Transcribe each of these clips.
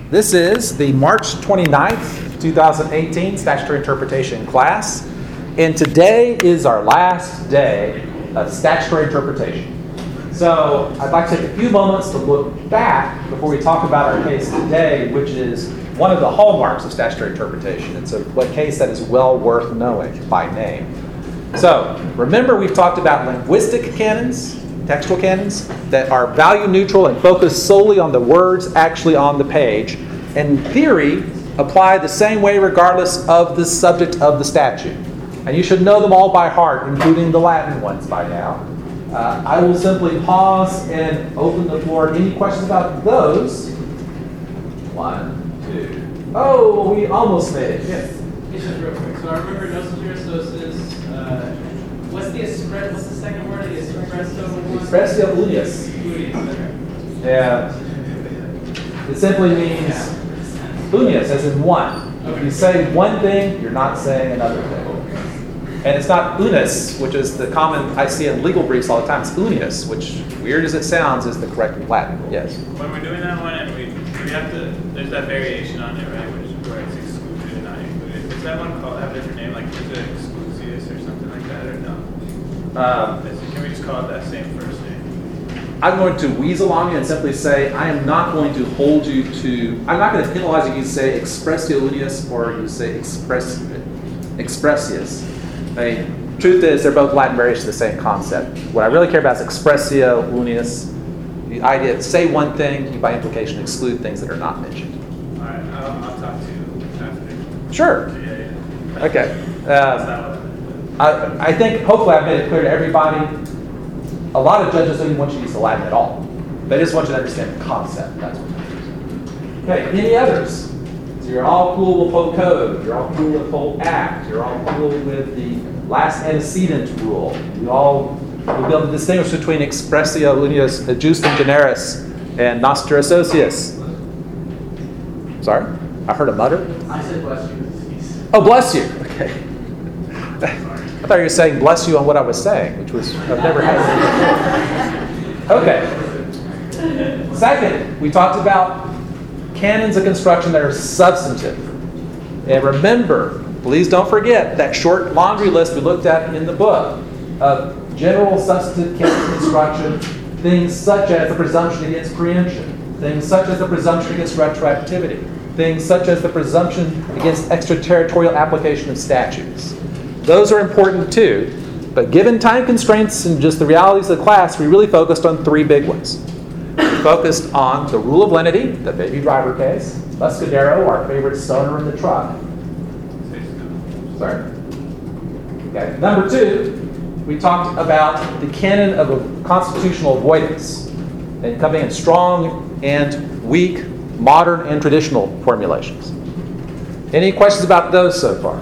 This is the March 29th, 2018 Statutory Interpretation class, and today is our last day of statutory interpretation. So I'd like to take a few moments to look back before we talk about our case today, which is one of the hallmarks of statutory interpretation. It's a case that is well worth knowing by name. So remember, we've talked about linguistic canons, textual canons, that are value neutral and focus solely on the words actually on the page. In theory, apply the same way regardless of the subject of the statute. And you should know them all by heart, including the Latin ones by now. I will simply pause and open the floor. Any questions about those? 1, 2. Oh, we almost made it. Yes. Just real quick. So I remember Nostra Aestosis. What's the second word? The espresso. Expressio unius. Yeah. It simply means unius, as in one. Okay. If you say one thing, you're not saying another thing. And it's not unus, which is the common, I see in legal briefs all the time. It's unius, which, weird as it sounds, is the correct Latin. Yes? When we're doing that one, and we have to, there's that variation on it, right? Where it's excluded and not included. Does that one have a different name, like is it exclusius or something like that, or no? Can we just call it that same first name? I'm going to weasel on you and simply say, I am not going to hold you to, I'm not going to penalize you. You say expressio unius or you say expressius. The truth is, they're both Latin variations of the same concept. What I really care about is expressio unius. The idea of say one thing, you by implication exclude things that are not mentioned. All right, I'll talk to you after. Sure. Yeah. Okay. I think hopefully I've made it clear to everybody. A lot of judges don't even want you to use the Latin at all. They just want you to understand the concept. That's what matters. Okay, any others? So you're all cool with Pope Code. You're all cool with Pope Act. You're all cool with the last antecedent rule. You all will be able to distinguish between expressio unius justum generis and Nostra Aestosis. Sorry? I heard a mutter? I said bless you. Oh, bless you. Okay. I thought you were saying bless you on what I was saying, which was, I've never had it. Okay. Second, we talked about canons of construction that are substantive. And remember, please don't forget that short laundry list we looked at in the book of general substantive canons of construction, things such as the presumption against preemption, things such as the presumption against retroactivity, things such as the presumption against extraterritorial application of statutes. Those are important too, but given time constraints and just the realities of the class, we really focused on 3 big ones. We focused on the rule of lenity, the baby driver case, Buscadero, our favorite stoner in the truck. Sorry. Okay. Number 2, we talked about the canon of constitutional avoidance and coming in strong and weak, modern and traditional formulations. Any questions about those so far?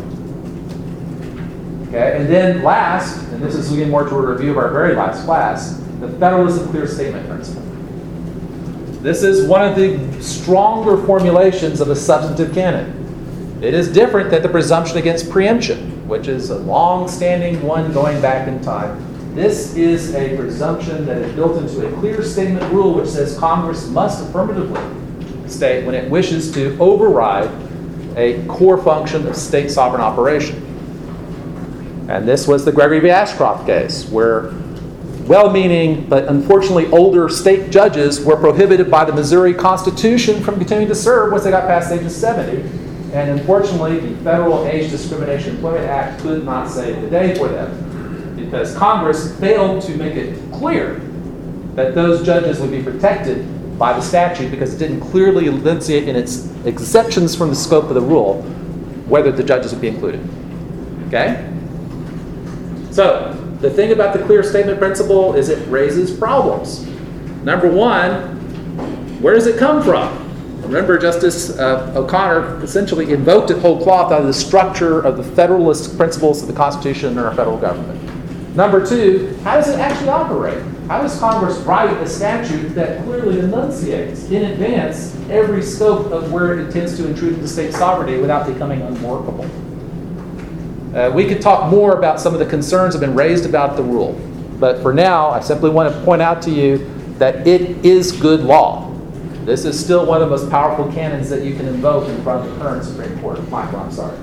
Okay, and then last, and this is getting more to a review of our very last class, the federalism clear statement principle. This is one of the stronger formulations of a substantive canon. It is different than the presumption against preemption, which is a long-standing one going back in time. This is a presumption that is built into a clear statement rule which says Congress must affirmatively state when it wishes to override a core function of state sovereign operation. And this was the Gregory v. Ashcroft case, where well-meaning but unfortunately older state judges were prohibited by the Missouri Constitution from continuing to serve once they got past the age of 70. And unfortunately, the Federal Age Discrimination Employment Act could not save the day for them because Congress failed to make it clear that those judges would be protected by the statute because it didn't clearly enunciate in its exceptions from the scope of the rule whether the judges would be included. Okay? So, the thing about the clear statement principle is it raises problems. Number 1, where does it come from? Remember, Justice O'Connor essentially invoked it whole cloth out of the structure of the federalist principles of the Constitution and our federal government. Number 2, how does it actually operate? How does Congress write a statute that clearly enunciates in advance every scope of where it intends to intrude into state sovereignty without becoming unworkable? We could talk more about some of the concerns that have been raised about the rule. But for now, I simply want to point out to you that it is good law. This is still one of the most powerful canons that you can invoke in front of the current Supreme Court. Michael, I'm sorry.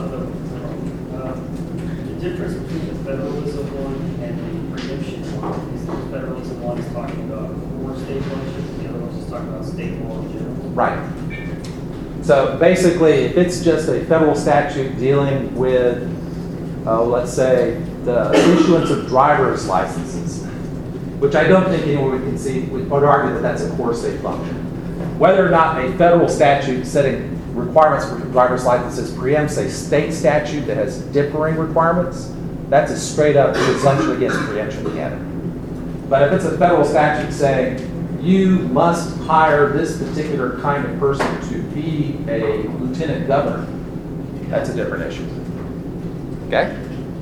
The difference between the federalism one and the preemption one is that the federalism one is talking about core state functions, and the other one's just talking about state law in general. Right. So basically, if it's just a federal statute dealing with, let's say, the issuance of driver's licenses, which I don't think anyone would concede, would argue that that's a core state function. Whether or not a federal statute setting requirements for driver's licenses preempts a state statute that has differing requirements, that's a straight up presumption against preemption canon. But if it's a federal statute saying you must hire this particular kind of person to be a lieutenant governor, that's a different issue. Okay?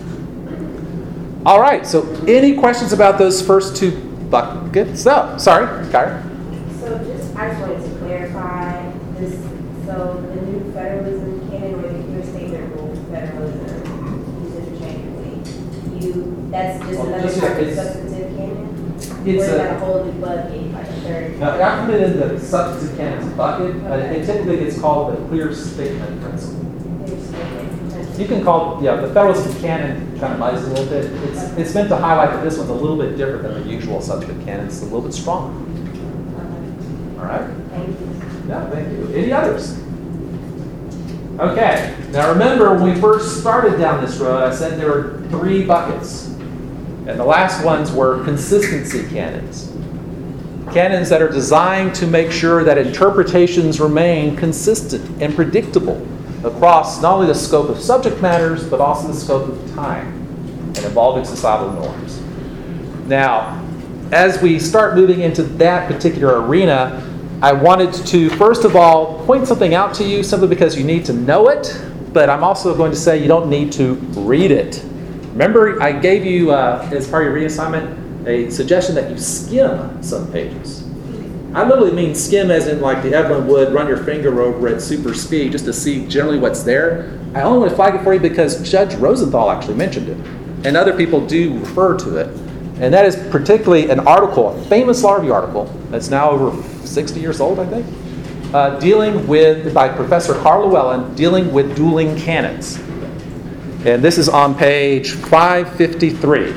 All right, so any questions about those first two buckets? Oh, sorry, Kyra. So I just wanted to clarify this. So the new federalism canon or the clear statement rule federalism used interchangeably. That's just another type of substantive canon? Or is that a whole new bucket, like a third? Now, I put it in the substantive canons bucket, but it typically gets called the clear statement principle. You can call, the federalism canon kind of lies a little bit. It's meant to highlight that this one's a little bit different than the usual substantive canon. It's a little bit stronger. All right? Thank you. Yeah, thank you. Any others? Okay. Now remember, when we first started down this road, I said there were 3 buckets. And the last ones were consistency canons. Canons that are designed to make sure that interpretations remain consistent and predictable across not only the scope of subject matters, but also the scope of time and evolving societal norms. Now, as we start moving into that particular arena, I wanted to, first of all, point something out to you simply because you need to know it, but I'm also going to say you don't need to read it. Remember, I gave you, as part of your reading assignment, a suggestion that you skim some pages. I literally mean skim as in like the Evelyn would run your finger over at super speed just to see generally what's there. I only want to flag it for you because Judge Rosenthal actually mentioned it, and other people do refer to it. And that is particularly an article, a famous law review article, that's now over 60 years old, I think, by Professor Carl Llewellyn, dealing with dueling canons. And this is on page 553.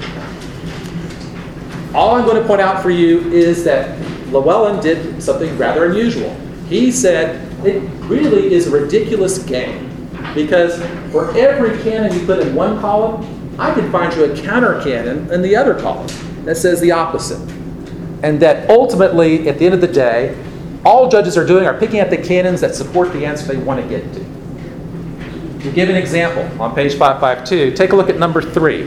All I'm going to point out for you is that Llewellyn did something rather unusual. He said it really is a ridiculous game because for every canon you put in one column, I could find you a counter canon in the other column that says the opposite. And that ultimately, at the end of the day, all judges are doing are picking out the canons that support the answer they want to get to. To give an example, on page 552, take a look at number 3.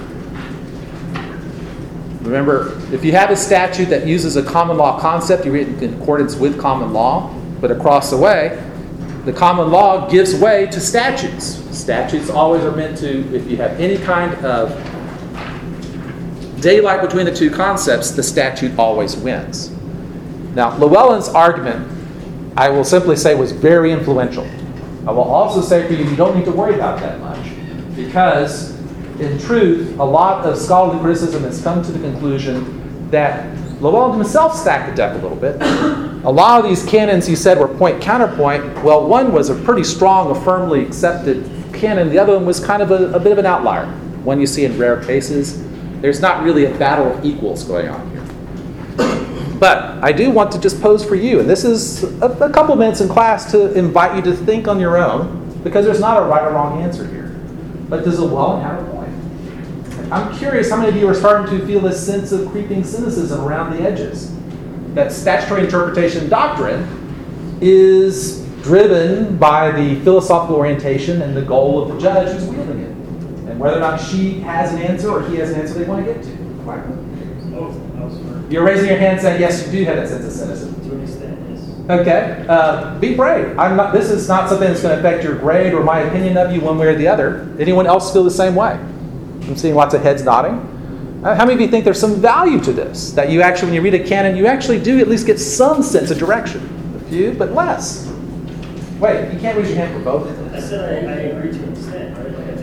Remember, if you have a statute that uses a common law concept, you read it in accordance with common law, but across the way, the common law gives way to statutes. Statutes always are meant to, if you have any kind of daylight between the two concepts, the statute always wins. Now, Llewellyn's argument, I will simply say, was very influential. I will also say for you, you don't need to worry about that much, because in truth, a lot of scholarly criticism has come to the conclusion that Llewellyn himself stacked the deck a little bit. A lot of these canons he said were point-counterpoint. Well, one was a pretty strong, a firmly accepted canon. The other one was kind of a bit of an outlier, one you see in rare cases. There's not really a battle of equals going on here. But I do want to just pose for you, and this is a couple minutes in class to invite you to think on your own, because there's not a right or wrong answer here. But does Llewellyn have a point? I'm curious how many of you are starting to feel this sense of creeping cynicism around the edges. That statutory interpretation doctrine is driven by the philosophical orientation and the goal of the judge who's wielding it. And whether or not she has an answer or he has an answer they want to get to. Right? You're raising your hand saying, yes, you do have that sense of cynicism. To an extent, yes. Okay. Be brave. This is not something that's going to affect your grade or my opinion of you one way or the other. Anyone else feel the same way? I'm seeing lots of heads nodding. How many of you think there's some value to this? That you actually, when you read a canon, you actually do at least get some sense of direction. A few, but less. Wait, you can't raise your hand for both of them. I said I agree to an extent, right? Like,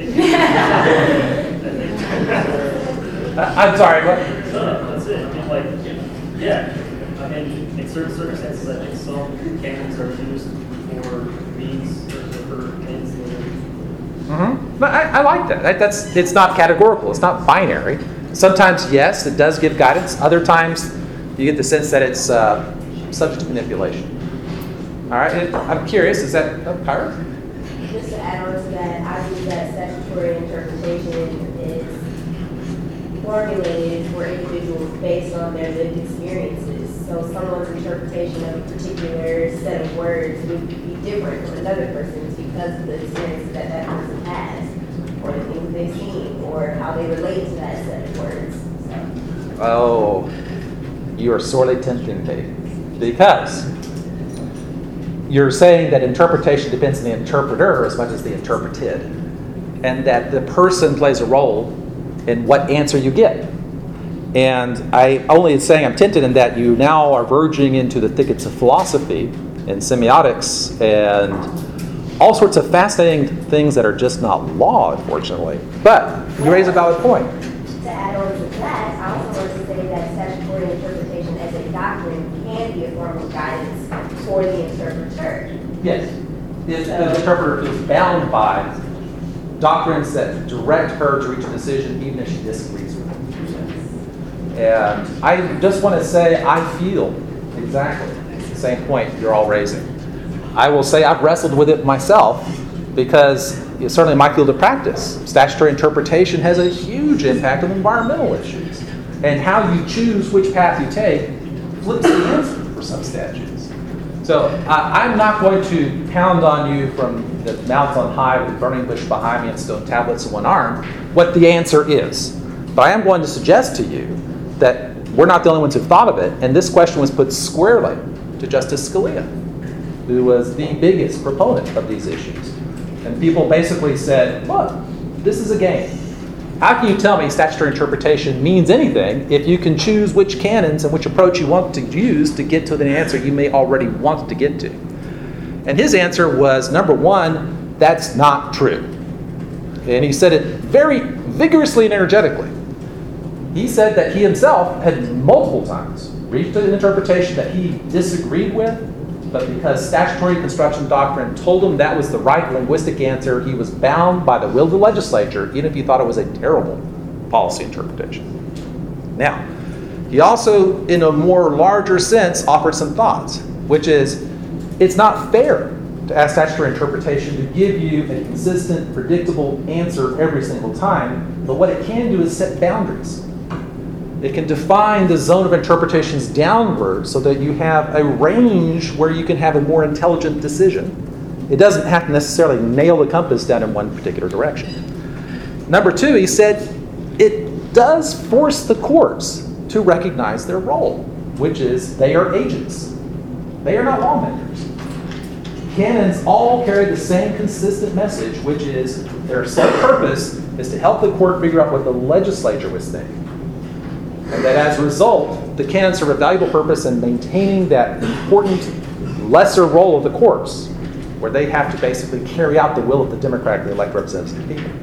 I'm sorry, what? No, that's it. Like, yeah. I mean, certain circumstances, I think some canons are used for means or for ends later. But I like that. It's not categorical. It's not binary. Sometimes, yes, it does give guidance. Other times, you get the sense that it's subject to manipulation. All right. And I'm curious. Is that Kyra? Just to add on to that, I believe that statutory interpretation is formulated for individuals based on their lived experiences. So someone's interpretation of a particular set of words would be different from another person's because of the experiences that that person has, or the things they've seen, or how they relate to that set of words. So. Oh, you are sorely tempting me, because you're saying that interpretation depends on the interpreter as much as the interpreted, and that the person plays a role in what answer you get. And I only saying I'm tempted in that you now are verging into the thickets of philosophy and semiotics and all sorts of fascinating things that are just not law, unfortunately. But you raise a valid point. To add on to that, I also want to say that statutory interpretation as a doctrine can be a form of guidance for the interpreter. Yes. If the interpreter is bound by doctrines that direct her to reach a decision even if she disagrees with it. And I just want to say I feel exactly the same point you're all raising. I will say I've wrestled with it myself because it's certainly my field of practice. Statutory interpretation has a huge impact on environmental issues. And how you choose which path you take flips the answer for some statutes. So I'm not going to pound on you from the mount on high with a burning bush behind me and stone tablets in one arm what the answer is. But I am going to suggest to you that we're not the only ones who've thought of it, and this question was put squarely to Justice Scalia, who was the biggest proponent of these issues. And people basically said, look, this is a game. How can you tell me statutory interpretation means anything if you can choose which canons and which approach you want to use to get to an answer you may already want to get to? And his answer was, number one, that's not true. And he said it very vigorously and energetically. He said that he himself had multiple times reached an interpretation that he disagreed with, but because statutory construction doctrine told him that was the right linguistic answer, he was bound by the will of the legislature, even if he thought it was a terrible policy interpretation. Now, he also, in a more larger sense, offered some thoughts, which is, it's not fair to ask statutory interpretation to give you a consistent, predictable answer every single time, but what it can do is set boundaries. It can define the zone of interpretations downward so that you have a range where you can have a more intelligent decision. It doesn't have to necessarily nail the compass down in one particular direction. Number two, he said, it does force the courts to recognize their role, which is they are agents. They are not lawmakers. Canons all carry the same consistent message, which is their sole purpose is to help the court figure out what the legislature was thinking. And that as a result, the canons serve a valuable purpose in maintaining that important lesser role of the courts, where they have to basically carry out the will of the democratically elected representatives of the people.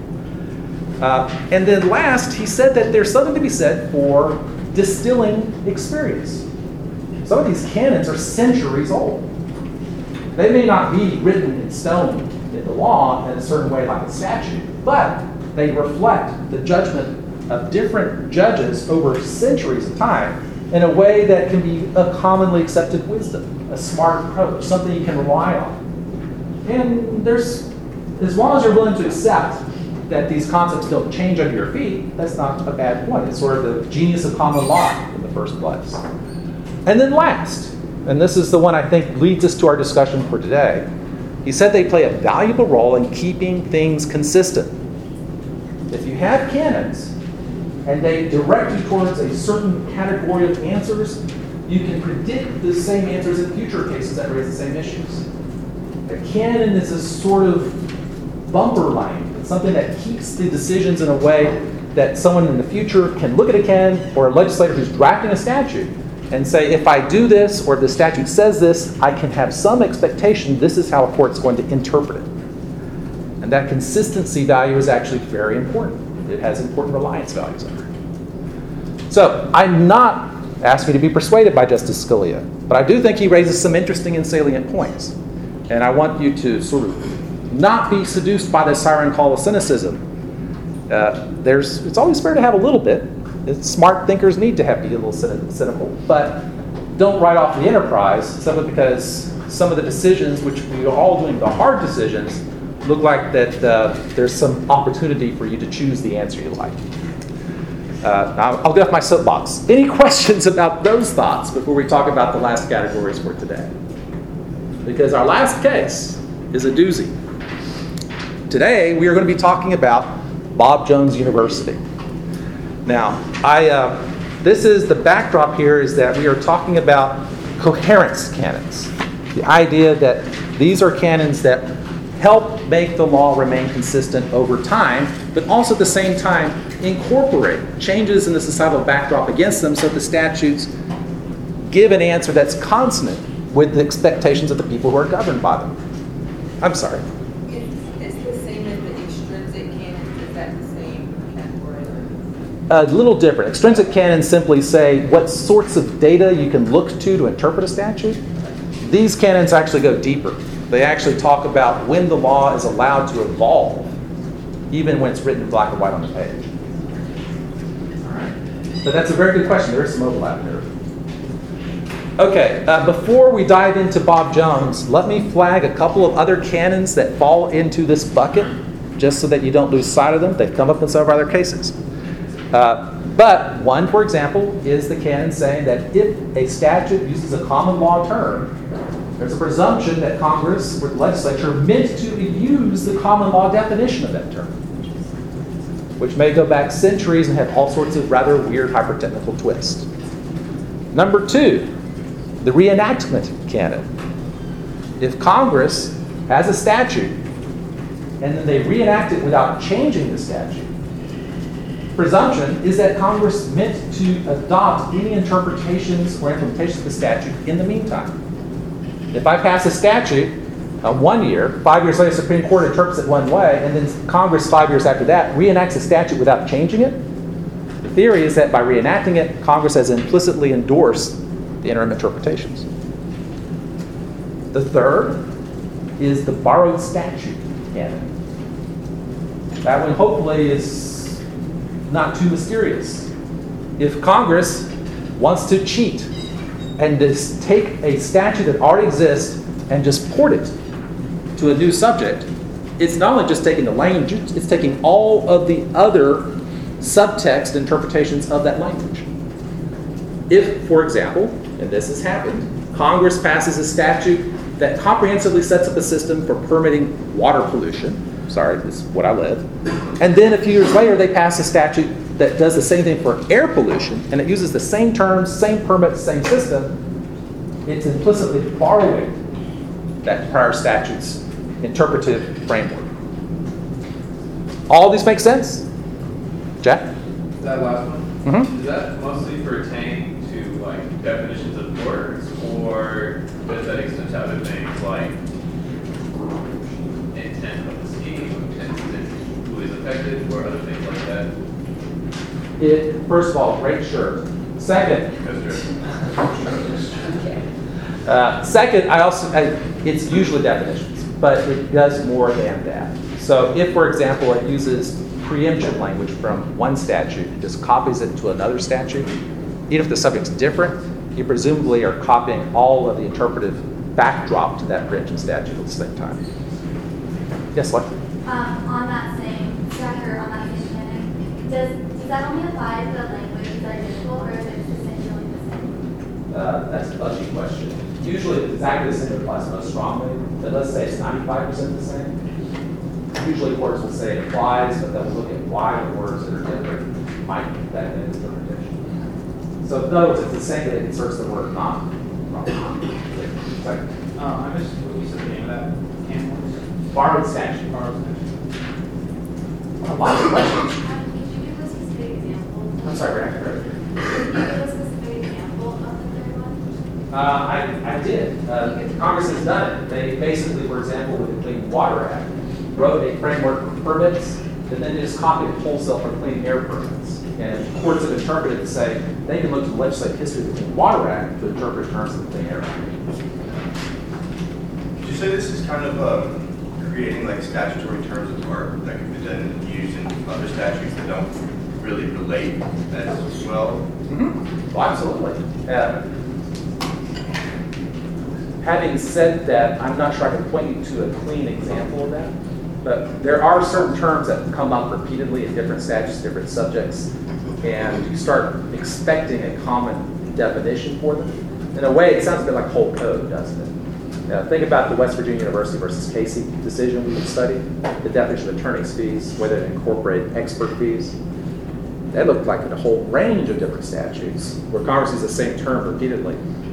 And then last, he said that there's something to be said for distilling experience. Some of these canons are centuries old. They may not be written in stone in the law in a certain way like a statute, but they reflect the judgment of different judges over centuries of time in a way that can be a commonly accepted wisdom, a smart approach, something you can rely on. And there's, as long as you're willing to accept that these concepts don't change under your feet, that's not a bad point. It's sort of the genius of common law in the first place. And then last, and this is the one I think leads us to our discussion for today, he said they play a valuable role in keeping things consistent. If you have canons, and they direct you towards a certain category of answers, you can predict the same answers in future cases that raise the same issues. A canon is a sort of bumper line. It's something that keeps the decisions in a way that someone in the future can look at a canon or a legislator who's drafting a statute and say, if I do this or if the statute says this, I can have some expectation this is how a court's going to interpret it. And that consistency value is actually very important. It has important reliance values under it. So I'm not ask me to be persuaded by Justice Scalia. But I do think he raises some interesting and salient points. And I want you to sort of not be seduced by the siren call of cynicism. It's always fair to have a little bit. Smart thinkers need to be a little cynical. But don't write off the enterprise simply because some of the decisions, which we are all doing, the hard decisions, look like that there's some opportunity for you to choose the answer you like. Now, I'll get off my soapbox. Any questions about those thoughts before we talk about the last categories for today? Because our last case is a doozy. Today, we are going to be talking about Bob Jones University. Now, this is the backdrop here is that we are talking about coherence canons. The idea that these are canons that help make the law remain consistent over time, but also at the same time incorporate changes in the societal backdrop against them so the statutes give an answer that's consonant with the expectations of the people who are governed by them. I'm sorry. It's the same as the extrinsic canons. Is that the same category? A little different. Extrinsic canons simply say what sorts of data you can look to interpret a statute. These canons actually go deeper. They actually talk about when the law is allowed to evolve, even when it's written in black and white on the page. All right. But that's a very good question. There is some overlap there. Okay, before we dive into Bob Jones, let me flag a couple of other canons that fall into this bucket, just so that you don't lose sight of them. They've come up in some of our other cases. But one, for example, is the canon saying that if a statute uses a common law term, there's a presumption that Congress or the legislature meant to use the common law definition of that term, which may go back centuries and have all sorts of rather weird hyper-technical twists. Number two, the reenactment canon. If Congress has a statute and then they reenact it without changing the statute, presumption is that Congress meant to adopt any interpretations or implementations of the statute in the meantime. If I pass a statute 1 year, 5 years later, the Supreme Court interprets it one way, and then Congress 5 years after that reenacts a statute without changing it, the theory is that by reenacting it, Congress has implicitly endorsed the interim interpretations. The third is the borrowed statute canon. That one hopefully is not too mysterious. If Congress wants to cheat and just take a statute that already exists and just port it to a new subject, it's not only just taking the language, it's taking all of the other subtext interpretations of that language. If, for example, and this has happened, Congress passes a statute that comprehensively sets up a system for permitting water pollution, sorry, this is what I live, and then a few years later they pass a statute that does the same thing for air pollution, and it uses the same terms, same permits, same system, it's implicitly borrowing that prior statute's interpretive framework. All these make sense? Jack? That last one? Mm-hmm. Does that mostly pertain to like definitions of words, or does that extend to other things like intent of the scheme, intent who is affected, or other things like that? First of all, great shirt. Second, it's usually definitions, but it does more than that. So if, for example, it uses preemption language from one statute and just copies it to another statute, even if the subject's different, you presumably are copying all of the interpretive backdrop to that preemption statute at the same time. Yes, what? On that same structure, on that same canon, does that only apply to the languages that are identical, or is it essentially the same? That's a fuzzy question. Usually it's exactly the same, it applies most strongly, but let's say it's 95% the same. Usually courts will say it applies, but they'll look at why the words that are different might affect that interpretation. So in other words, it's the same, that it inserts the word not. I missed what you said the name of that canon. Borrowed statute. Borrowed statute. A lot of questions. Could you give a specific example? I'm sorry, Rick. Could you give a specific example of the third one? I did. Congress has done it. They basically, for example, with the Clean Water Act, wrote a framework for permits, and then they just copied it wholesale for clean air permits. And courts have interpreted to say they can look to the legislative history of the Clean Water Act to interpret terms of the Clean Air Act. Would you say this is kind of creating like statutory terms of art that can be then used in other statutes that don't really relate as well? Mm-hmm. Well, absolutely. Having said that, I'm not sure I can point you to a clean example of that, but there are certain terms that come up repeatedly in different statutes, different subjects, and you start expecting a common definition for them. In a way, it sounds a bit like whole code, doesn't it? Think about the West Virginia University versus Casey decision we studied, the definition of attorney's fees, whether it incorporated expert fees. That looked like a whole range of different statutes where Congress uses the same term repeatedly.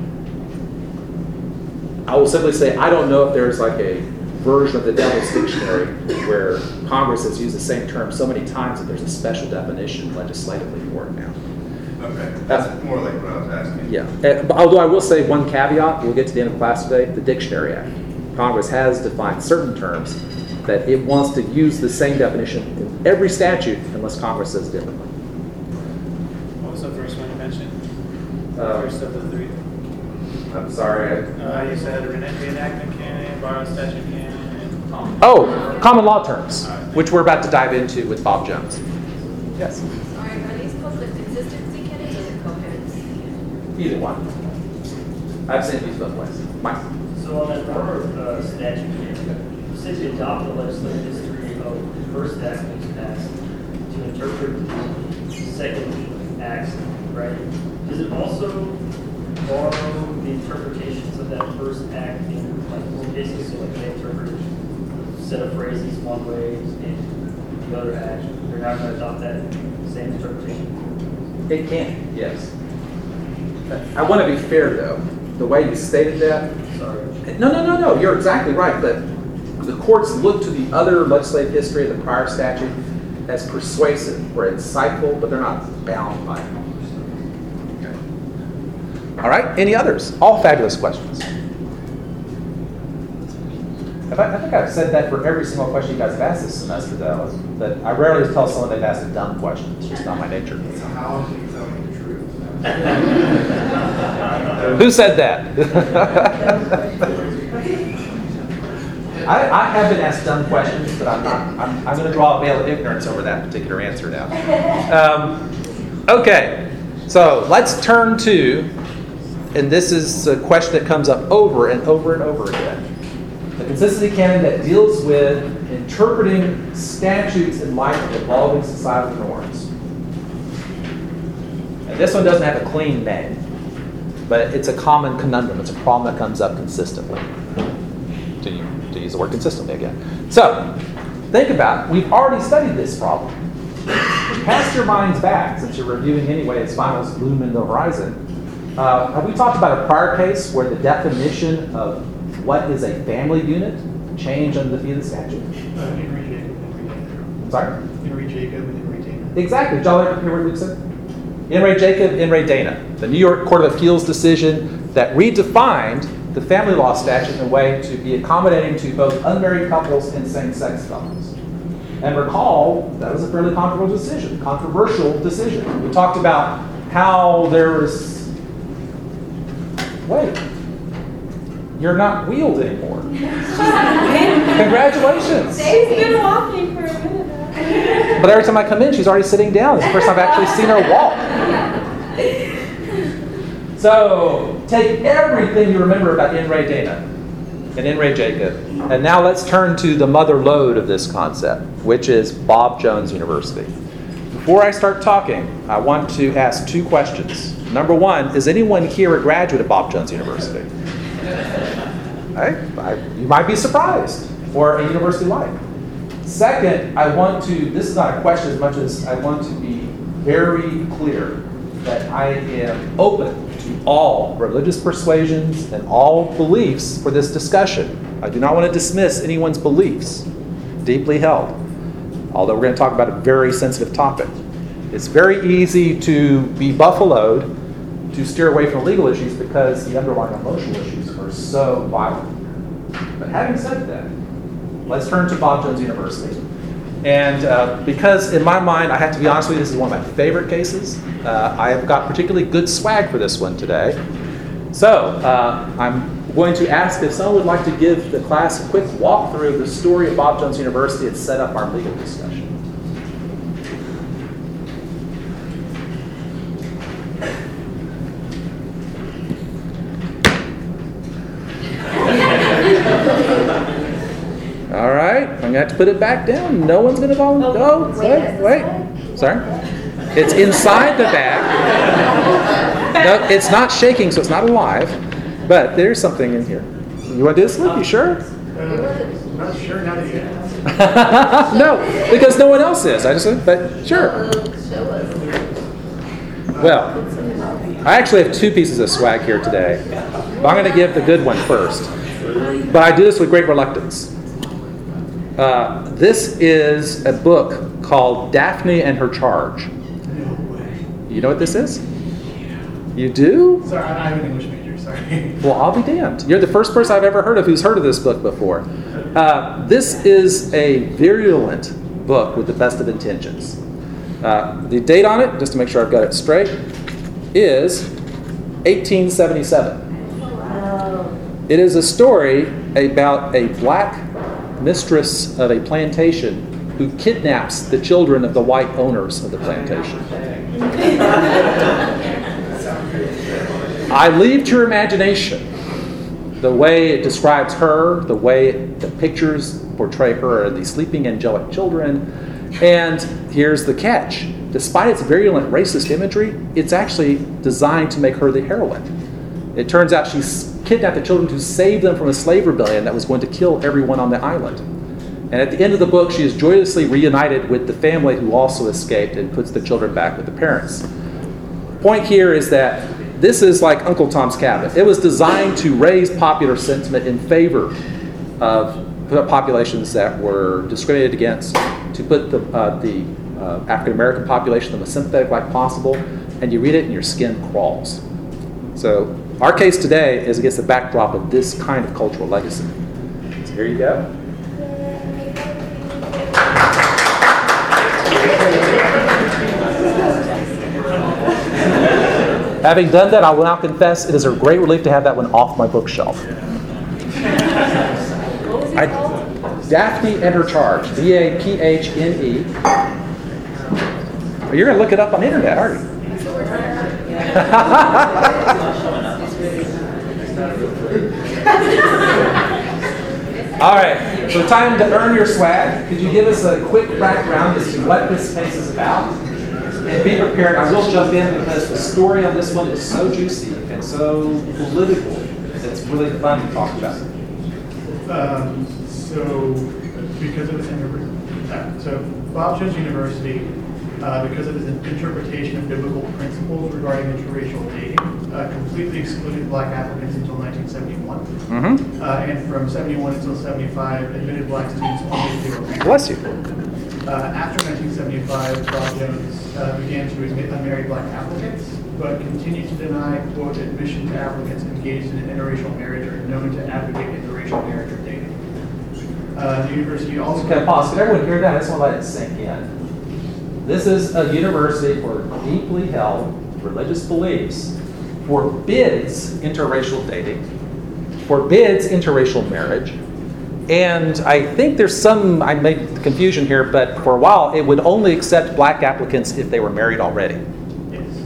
I will simply say I don't know if there's like a version of the Devil's Dictionary where Congress has used the same term so many times that there's a special definition legislatively for it now. Okay, that's more like what I was asking. Yeah, but although I will say one caveat, we'll get to the end of class today, the Dictionary Act. Congress has defined certain terms that it wants to use the same definition in every statute unless Congress says differently. What was the first one you mentioned? Uh, First of the three? I'm sorry. You said reenactment canon, borrowed statute canon. Oh, common law terms, which we're about to dive into with Bob Jones. Yes, Sorry, are these called the consistency canons or the coherency? either one. I've seen these both ways. Mike? So on that former statute, you said you adopt the legislative history of the first act that was passed to interpret the second act, right? Does it also borrow the interpretations of that first act in like more cases? So like they interpret a set of phrases one way and the other act, they're not going to adopt that same interpretation? It can, yes. I want to be fair, though. The way you stated that, Sorry. no, you're exactly right. But the courts look to the other legislative history of the prior statute as persuasive, or insightful, but they're not bound by it. Okay. All right, any others? All fabulous questions. I think I've said that for every single question you guys have asked this semester, though, that I rarely tell someone they've asked a dumb question. It's just not my nature. So how can you tell me the truth? Who said that? I have been asked dumb questions, but I'm going to draw a veil of ignorance over that particular answer now. Okay, so let's turn to, and this is a question that comes up over and over and over again. The consistency canon that deals with interpreting statutes in light of evolving societal norms. And this one doesn't have a clean name, but it's a common conundrum. It's a problem that comes up consistently. To use the word consistently again. So, think about it. We've already studied this problem. Cast your minds back, since you're reviewing anyway as finals loom in the horizon. Have we talked about a prior case where the definition of what is a family unit changed under the fee of the statute? Henry Jacob. Sorry? Henry Jacob and Henry Dana. Exactly. Did y'all ever hear what Luke said? In re Jacob, in re Dana. The New York Court of Appeals decision that redefined the family law statute in a way to be accommodating to both unmarried couples and same-sex couples. And recall, that was a fairly controversial decision. We talked about how there was, wait, you're not wheeled anymore. Congratulations. Dave's been walking for a minute now. But every time I come in, she's already sitting down. It's the first time I've actually seen her walk. So, take everything you remember about In re Dana and In re Jacob, and now let's turn to the mother lode of this concept, which is Bob Jones University. Before I start talking, I want to ask two questions. Number one, is anyone here a graduate of Bob Jones University? You might be surprised, or a university like. Second, this is not a question as much as I want to be very clear that I am open to all religious persuasions and all beliefs for this discussion. I do not want to dismiss anyone's beliefs, deeply held, although we're going to talk about a very sensitive topic. It's very easy to be buffaloed to steer away from legal issues because the underlying emotional issues are so violent. But having said that, let's turn to Bob Jones University. And because in my mind, I have to be honest with you, this is one of my favorite cases. I have got particularly good swag for this one today. So I'm going to ask if someone would like to give the class a quick walkthrough of the story of Bob Jones University and set up our legal discussion. All right, I'm gonna have to put it back down. No one's gonna volunteer. Oh, wait. Sorry. It's inside the bag. No, it's not shaking, so it's not alive. But there's something in here. You want to do this, Luke? You sure? I'm not sure now that you ask. No, because no one else is. But sure. Well, I actually have two pieces of swag here today. But I'm going to give the good one first. But I do this with great reluctance. This is a book called Daphne and Her Charge. You know what this is? You do? Sorry, I'm an English major, sorry. Well, I'll be damned. You're the first person I've ever heard of who's heard of this book before. This is a virulent book with the best of intentions. The date on it, just to make sure I've got it straight, is 1877. It is a story about a black mistress of a plantation who kidnaps the children of the white owners of the plantation. I leave to your imagination the way it describes her, the way the pictures portray her and the sleeping angelic children. And here's the catch. Despite its virulent racist imagery, it's actually designed to make her the heroine. It turns out she kidnapped the children to save them from a slave rebellion that was going to kill everyone on the island. And at the end of the book, she is joyously reunited with the family who also escaped and puts the children back with the parents. The point here is that this is like Uncle Tom's Cabin. It was designed to raise popular sentiment in favor of populations that were discriminated against, to put the African American population the most sympathetic like possible, and you read it and your skin crawls. So our case today is against the backdrop of this kind of cultural legacy. So here you go. Having done that, I will now confess it is a great relief to have that one off my bookshelf. Daphne and Her Charge, Daphne. You're going to look it up on the internet, aren't you? All right, so time to earn your swag. Could you give us a quick background as to what this case is about? And be prepared. I will jump in because the story on this one is so juicy and so political. It's really fun to talk about. Because of its so Bob Jones University, because of its interpretation of biblical principles regarding interracial dating, completely excluded black applicants until 1971. And from 71 until 75, admitted black students only if they were married. Bless you. After 1975, Bob Jones began to admit unmarried black applicants, but continued to deny, quote, admission to applicants engaged in an interracial marriage or known to advocate interracial marriage or dating. The university also... Okay, pause. Can everyone hear that? I just want to let it sink in. This is a university for deeply held religious beliefs, forbids interracial dating, forbids interracial marriage, and I think there's some, I made confusion here, but for a while it would only accept black applicants if they were married already. Yes.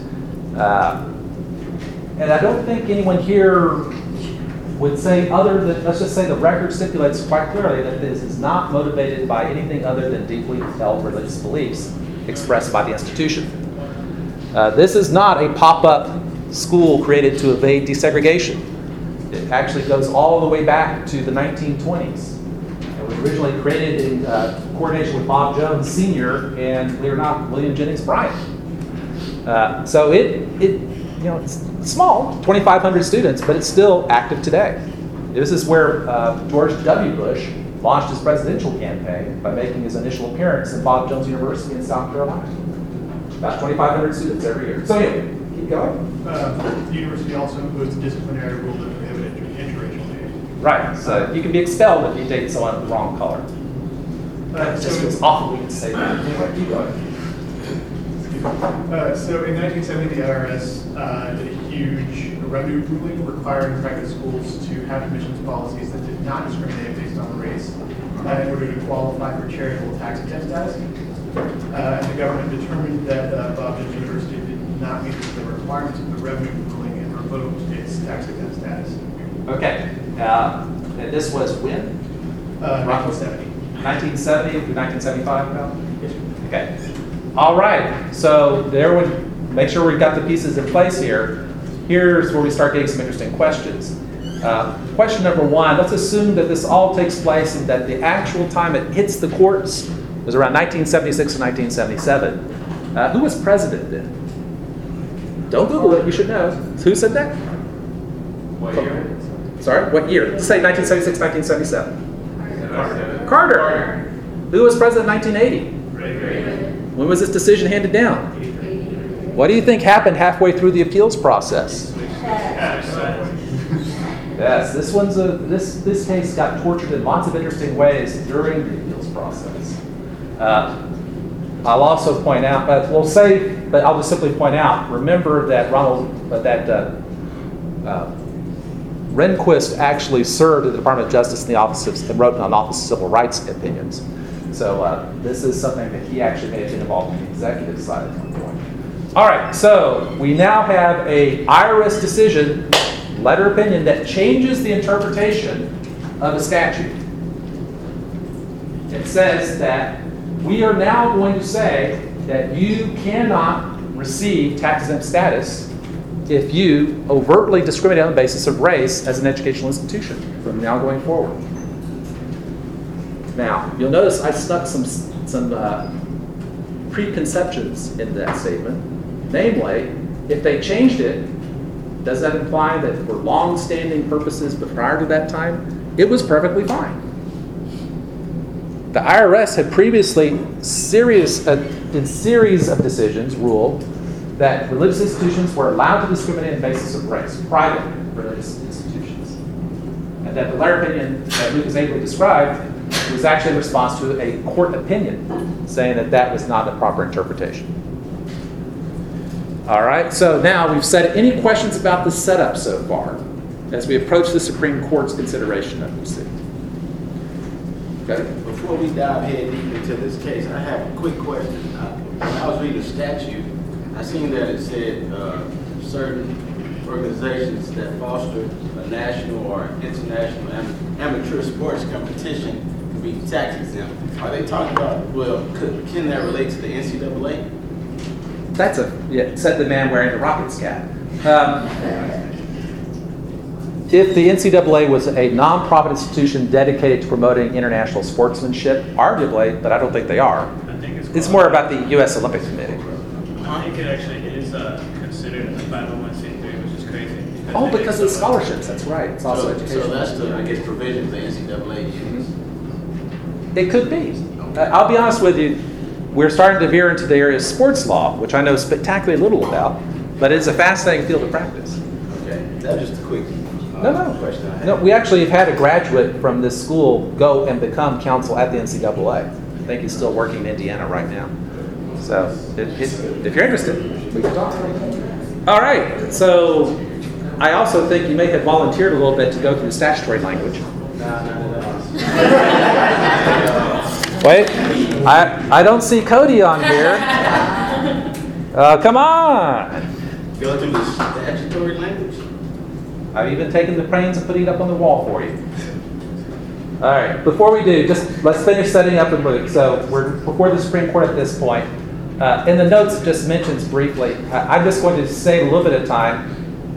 And I don't think anyone here would say other than, let's just say the record stipulates quite clearly that this is not motivated by anything other than deeply held religious beliefs expressed by the institution. This is not a pop-up school created to evade desegregation. It actually goes all the way back to the 1920s. It was originally created in coordination with Bob Jones Sr. and, believe it or not, William Jennings Bryan. So it's small, 2,500 students, but it's still active today. This is where George W. Bush launched his presidential campaign by making his initial appearance at Bob Jones University in South Carolina. About 2,500 students every year. So anyway, keep going. The university also includes a disciplinary rule that prohibits interracial dating. Right, so you can be expelled if you date someone of the wrong color. It just feels awful we can say that. Anyway, keep going. So in 1970, the IRS did a huge revenue ruling requiring private schools to have admissions policies that did not discriminate based on race in order to qualify for charitable tax exempt status. And the government determined that Bob Jones University did not meet the requirements of the revenue ruling and revoked its tax exempt status. Okay. And this was when? 1970. 1970 through 1975, Cal? Yes, sir. Okay. All right. So there would make sure we've got the pieces in place here. Here's where we start getting some interesting questions. Question number one, let's assume that this all takes place and that the actual time it hits the courts was around 1976 to 1977. Who was president then? Don't Google it, you should know. Who said that? What year? Sorry, what year? Say 1976, 1977. Carter. Who was president in 1980? Reagan. When was this decision handed down? What do you think happened halfway through the appeals process? Yes, this case got tortured in lots of interesting ways during the appeals process. I'll also point out, but I'll just simply point out. Remember that Rehnquist actually served in the Department of Justice in the office and wrote on Office of Civil Rights opinions. So this is something that he actually may have been involved in the executive side at one point. All right, so we now have a IRS decision, letter opinion, that changes the interpretation of a statute. It says that we are now going to say that you cannot receive tax-exempt status if you overtly discriminate on the basis of race as an educational institution from now going forward. Now, you'll notice I stuck some preconceptions in that statement. Namely, if they changed it, does that imply that for long-standing purposes but prior to that time, it was perfectly fine? The IRS had previously, in series of decisions, ruled that religious institutions were allowed to discriminate on the basis of race, private religious institutions. And that the letter opinion that Lucas ably described was actually in response to a court opinion saying that that was not the proper interpretation. All right, so now we've said any questions about the setup so far as we approach the Supreme Court's consideration of this. Okay. Before we dive head deep into this case, I have a quick question. When I was reading the statute, I seen that it said certain organizations that foster a national or international amateur sports competition can be tax exempt. Are they talking about, can that relate to the NCAA? Said the man wearing the Rockets cap. If the NCAA was a nonprofit institution dedicated to promoting international sportsmanship, arguably, but I don't think they are. It's more about the U.S. Olympic Committee. I think it actually is considered a 501c3, which is crazy. Because of the scholarships, that's right. It's also education. So that's the, I guess, provision the NCAA uses. It could be. I'll be honest with you. We're starting to veer into the area of sports law, which I know spectacularly little about, but it's a fascinating field of practice. Okay, that's just a quick question I had. No, we actually have had a graduate from this school go and become counsel at the NCAA. I think he's still working in Indiana right now. So if you're interested, we can talk. All right, so I also think you may have volunteered a little bit to go through the statutory language. Wait, I don't see Cody on here. Come on. Go through the statutory language? I've even taken the reins and putting it up on the wall for you. All right, before we do, just let's finish setting up and move. So we're before the Supreme Court at this point. In the notes, it just mentions briefly, I'm just going to say a little bit of time.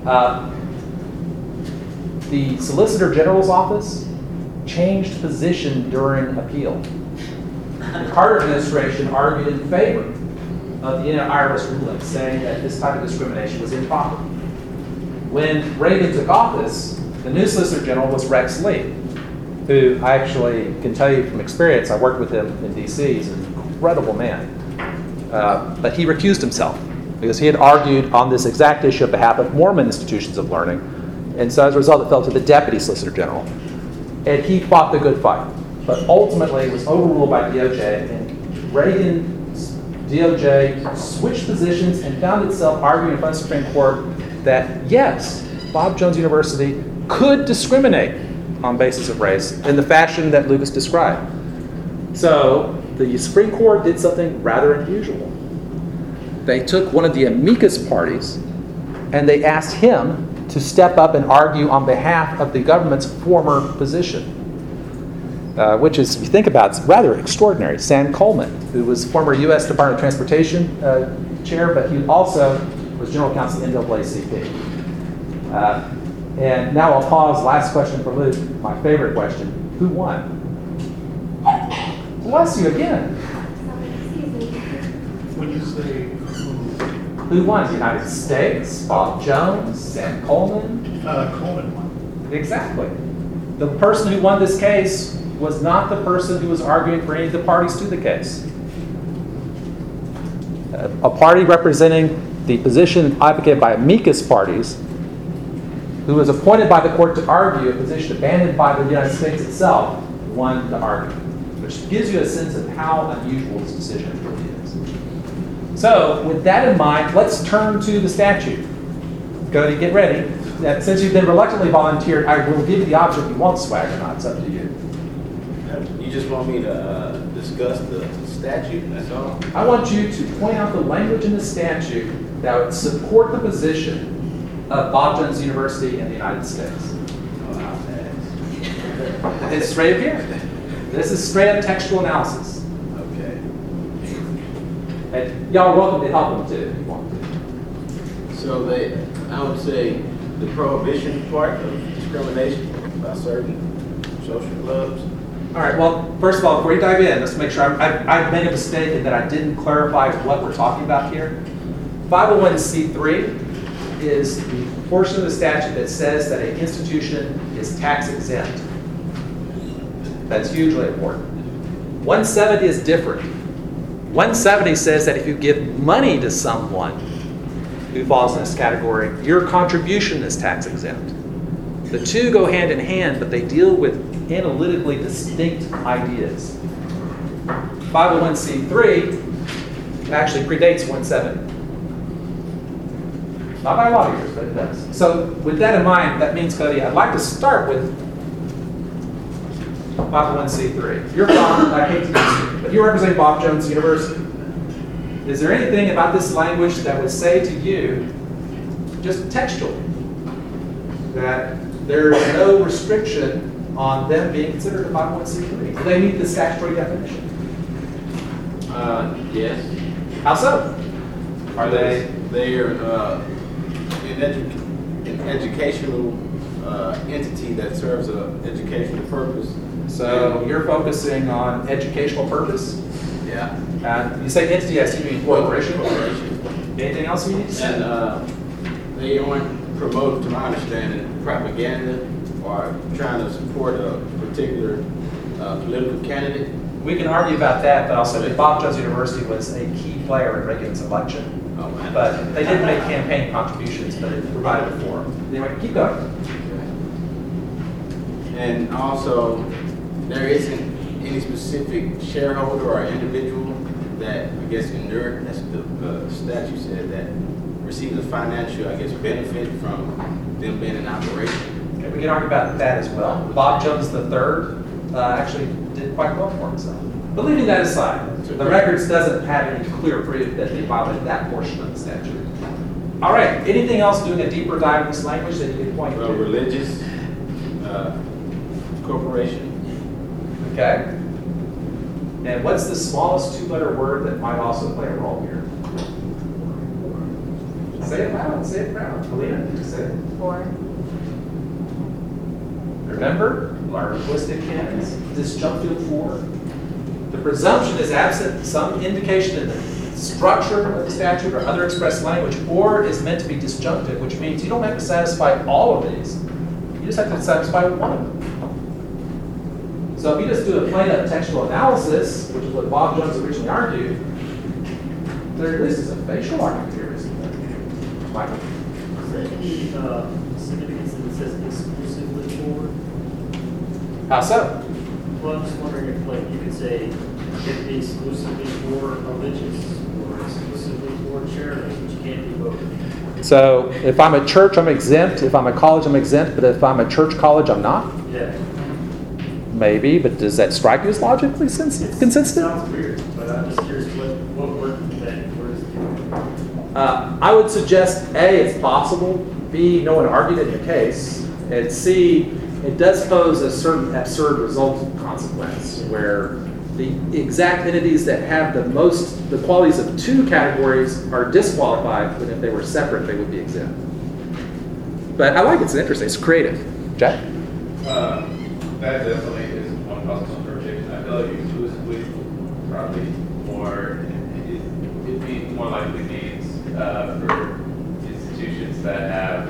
The Solicitor General's office changed position during appeal. The Carter administration argued in favor of the IRS ruling, saying that this type of discrimination was improper. When Reagan took office, the new Solicitor General was Rex Lee, who I actually can tell you from experience, I worked with him in D.C., he's an incredible man. But he recused himself because he had argued on this exact issue on behalf of Mormon institutions of learning. And so as a result, it fell to the Deputy Solicitor General. And he fought the good fight. but ultimately was overruled by DOJ, and Reagan's DOJ switched positions and found itself arguing in front of the Supreme Court that yes, Bob Jones University could discriminate on basis of race in the fashion that Lucas described. So the Supreme Court did something rather unusual. They took one of the amicus parties and they asked him to step up and argue on behalf of the government's former position, which is, if you think about it, it's rather extraordinary. Sam Coleman, who was former U.S. Department of Transportation chair, but he also was general counsel of NAACP. And now I'll pause. Last question for Luke, my favorite question. Who won? Bless you again. When you say Who won? The United States? Bob Jones? Sam Coleman? Coleman won. Exactly. The person who won this case was not the person who was arguing for any of the parties to the case. A party representing the position advocated by amicus parties, who was appointed by the court to argue a position abandoned by the United States itself, won the argument, which gives you a sense of how unusual this decision really is. So, with that in mind, let's turn to the statute. Cody, get ready. Since you've been reluctantly volunteered, I will give you the option if you want swag or not. It's up to you. You just want me to discuss the statute, that's all? I want you to point out the language in the statute that would support the position of Bob Jones University in the United States. It's straight up here. This is straight up textual analysis. Okay. And y'all are welcome to help them too if you want to. So I would say the prohibition part of discrimination by certain social clubs. All right, well, first of all, before you dive in, let's make sure I've made a mistake in that I didn't clarify what we're talking about here. 501c3 is the portion of the statute that says that an institution is tax exempt. That's hugely important. 170 is different. 170 says that if you give money to someone who falls in this category, your contribution is tax exempt. The two go hand in hand, but they deal with analytically distinct ideas. 501c3 actually predates 170. Not by a lot of years, but it does. So with that in mind, that means, Cody, I'd like to start with 501c3. You're Bob, I hate to use you, but you represent Bob Jones University. Is there anything about this language that would say to you, just textually, that there is no restriction on them being considered a 501c3? Do they meet the statutory definition? Yes. How so? Are they? They are an educational entity that serves an educational purpose. So you're focusing on educational purpose? Yeah. You say entity, I assume you mean corporation? Corporation. Anything else you need to say? And they aren't promoting, to my understanding, propaganda or trying to support a particular political candidate. We can argue about that, but I'll say that Bob Jones University was a key player in Reagan's election. Oh, man. But they didn't make campaign contributions, but it provided a forum. Anyway, keep going. And also, there isn't any specific shareholder or individual that, I guess, inured, that's the statute said, that receives a financial, I guess, benefit from them being in operation. Okay, we can argue about that as well. Bob Jones III actually did quite well for himself. But leaving that aside, the records doesn't have any clear proof that they violated that portion of the statute. All right, anything else doing a deeper dive in this language that you can point to? Religious corporation. Okay. And what's the smallest two-letter word that might also play a role here? Say it loud, say it proud. Helena, did you say it? Or Remember, our linguistic canons, disjunctive for. The presumption is absent some indication in the structure of the statute or other express language, or is meant to be disjunctive, which means you don't have to satisfy all of these. You just have to satisfy one of them. So if you just do a plain up textual analysis, which is what Bob Jones originally argued, there at least is a facial argument here, isn't there? Michael? Is there any significance that it says exclusively for? How so? Well, I'm just wondering if, like, you could say, it could be exclusively for religious or exclusively for charity, but you can't do both. So if I'm a church, I'm exempt. If I'm a college, I'm exempt. But if I'm a church college, I'm not? Yeah. Maybe, but does that strike you as logically consistent? Sounds weird, but I'm just curious what work that word is doing. I would suggest A, it's possible. B, no one argued in the case. And C, it does pose a certain absurd result consequence where the exact entities that have the qualities of two categories are disqualified, but if they were separate, they would be exempt. But I like it. It's interesting. It's creative. Jack? That definitely is one possible interpretation. I feel like exclusively probably more, it'd be more likely needs for institutions that have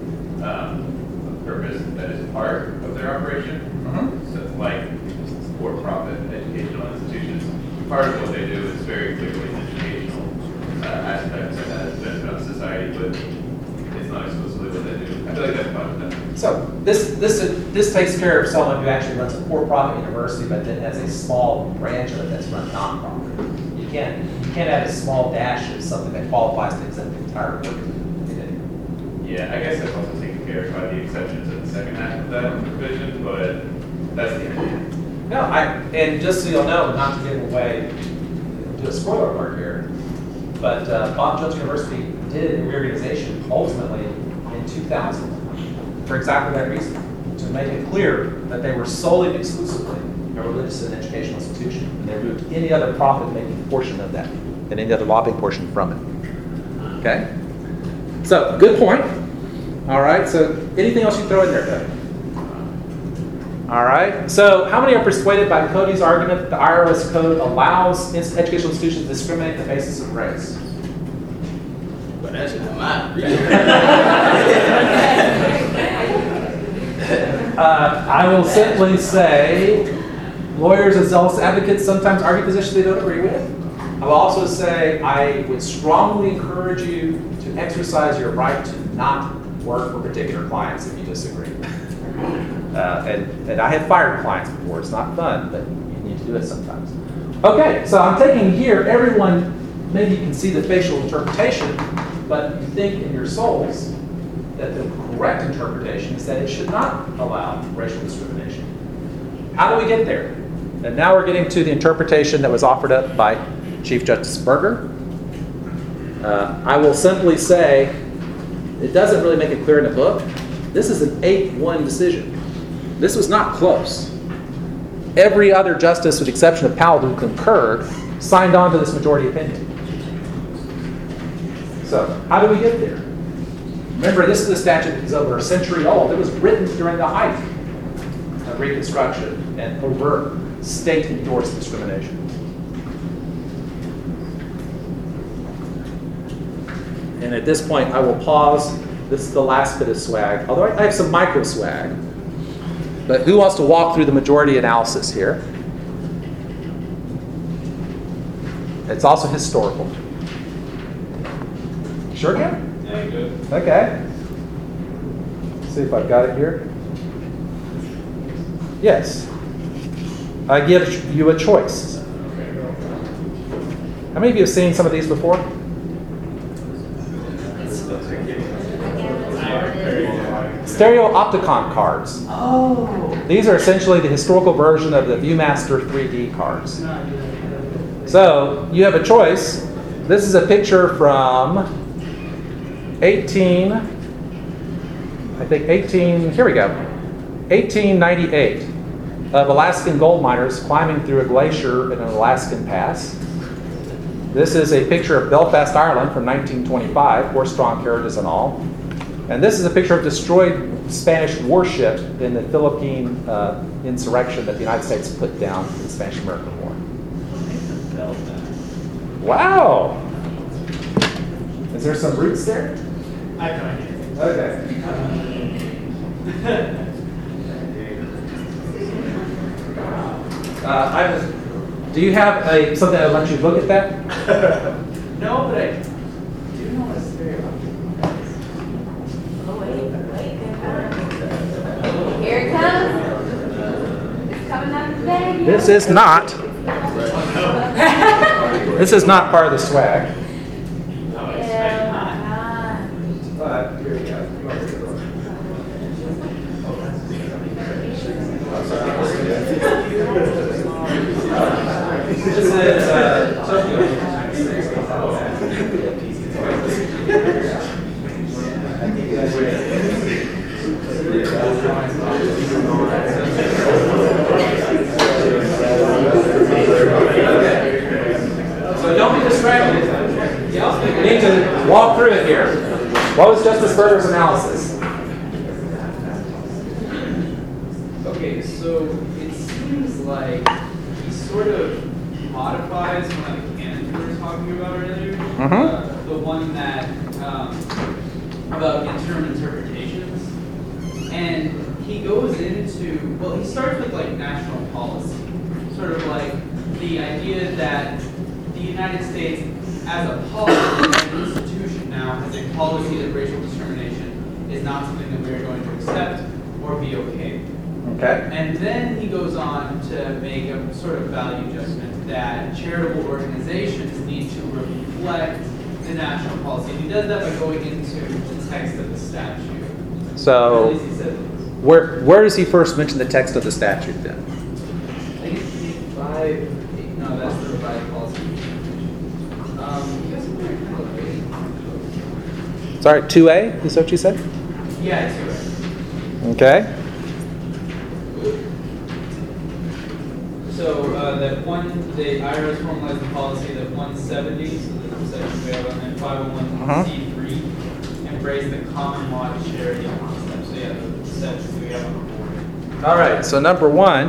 a purpose that is part of their operation. So like for-profit educational institutions, part of what they do is very clearly an educational aspect that has benefit on society, but it's not exclusively what they do. I feel like that's part of that. So this takes care of someone who actually runs a for-profit university, but then has a small branch of it that's run non-profit. You can't have a small dash of something that qualifies to exempt the entire work. Yeah, I guess that's also taken care of by the exceptions in the second half of that provision, but that's the idea. No, and just so you'll know, not to give away, do a spoiler alert here, but Bob Jones University did a reorganization ultimately in 2000 for exactly that reason, to make it clear that they were solely and exclusively a religious and educational institution, and they removed any other profit-making portion of that and any other lobbying portion from it. Okay? So, good point. All right, so anything else you throw in there, Doug? All right, so how many are persuaded by Cody's argument that the IRS code allows educational institutions to discriminate on the basis of race? But that's not mine. I will simply say lawyers as zealous advocates sometimes argue positions they don't agree with. I will also say I would strongly encourage you to exercise your right to not work for particular clients if you disagree. And I have fired clients before. It's not fun, but you need to do it sometimes. Okay, so I'm taking here, everyone, maybe you can see the facial interpretation, but you think in your souls that the correct interpretation is that it should not allow racial discrimination. How do we get there? And now we're getting to the interpretation that was offered up by Chief Justice Berger. I will simply say, it doesn't really make it clear in the book. This is an 8-1 decision. This was not close. Every other justice, with the exception of Powell, who concurred, signed on to this majority opinion. So, how do we get there? Remember, this is a statute that is over a century old. It was written during the height of Reconstruction and overt state-endorsed discrimination. And at this point, I will pause. This is the last bit of swag, although I have some micro swag. But who wants to walk through the majority analysis here? It's also historical. Sure can? Yeah, good. Okay. Let's see if I've got it here. Yes. I give you a choice. How many of you have seen some of these before? Stereopticon cards. Oh. These are essentially the historical version of the Viewmaster 3D cards. So you have a choice. This is a picture from 1898 of Alaskan gold miners climbing through a glacier in an Alaskan pass. This is a picture of Belfast, Ireland from 1925, horse-drawn carriages and all. And this is a picture of destroyed Spanish warship in the Philippine insurrection that the United States put down in the Spanish-American War. Wow! Is there some roots there? I have no idea. Okay. Do you have something that lets you look at that? No, but I do know a stereotype. Oh, wait. Here it comes. It's coming up. This is not. This is not part of the swag. But here we go. This is Tokyo. So don't be distracted. We need to walk through it here. What was Justice Berger's analysis? Okay, so it seems like he sort of modifies one of the canons we were talking about earlier. The one that about interim interpretations. And he goes into, well, he starts with like national policy. Sort of like the idea that the United States as a policy, as an institution now, has a policy that racial discrimination is not something that we are going to accept or be okay. Okay. And then he goes on to make a sort of value judgment that charitable organizations need to reflect the national policy. And he does that by going into the text of the statute. So, At least he said where does he first mention the text of the statute then? I think it's 5. No, that's the revised policy. Sorry, 2A, is that what you said? Yeah, it's right. Okay. So that the IRS formalized the policy that 170, so the section we have, and 501c3 embrace the common law charity concept. So yeah, the sections we have on the board. All right, so number one.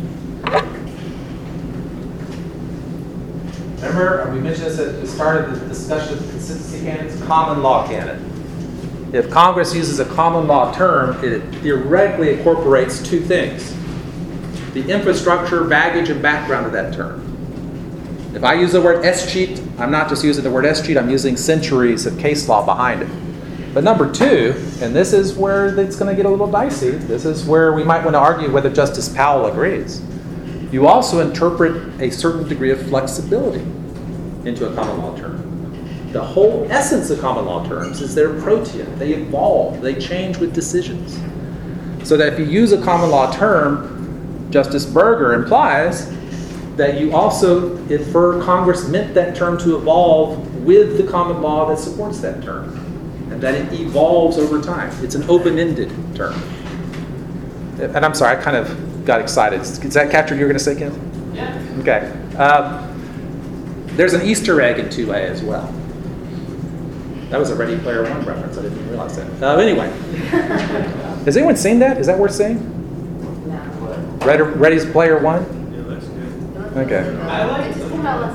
Remember, we mentioned this at the start of the discussion of the consistency canons, common law canon. If Congress uses a common law term, it theoretically incorporates two things: the infrastructure, baggage, and background of that term. If I use the word escheat, I'm not just using the word escheat, I'm using centuries of case law behind it. But number two, and this is where it's going to get a little dicey, this is where we might want to argue whether Justice Powell agrees. You also interpret a certain degree of flexibility into a common law term. The whole essence of common law terms is they're protean, they evolve, they change with decisions. So that if you use a common law term, Justice Berger implies that you also infer Congress meant that term to evolve with the common law that supports that term, and that it evolves over time. It's an open-ended term. And I'm sorry, I kind of got excited. Is that captured what you were going to say, Ken? Yeah. Okay. There's an Easter egg in 2A as well. That was a Ready Player One reference. I didn't even realize that. Anyway, has anyone seen that? Is that worth seeing? Ready Player One? Yeah, that's good. Okay. I like it.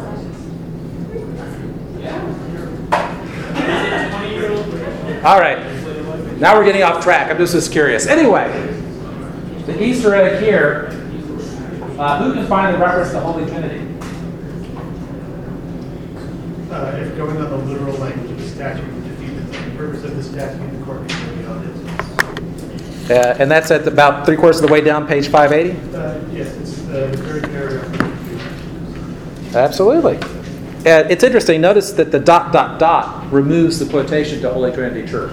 Yeah. All right. Now we're getting off track. I'm just curious. Anyway, the Easter egg here. Who can find the reference to Holy Trinity? If going on the literal language of the statute would defeat the purpose of the statute, the court can be on it. And that's at about 3/4 of the way down, page 580? Yes, it's the third paragraph. Absolutely. It's interesting. Notice that the ... removes the quotation to Holy Trinity Church.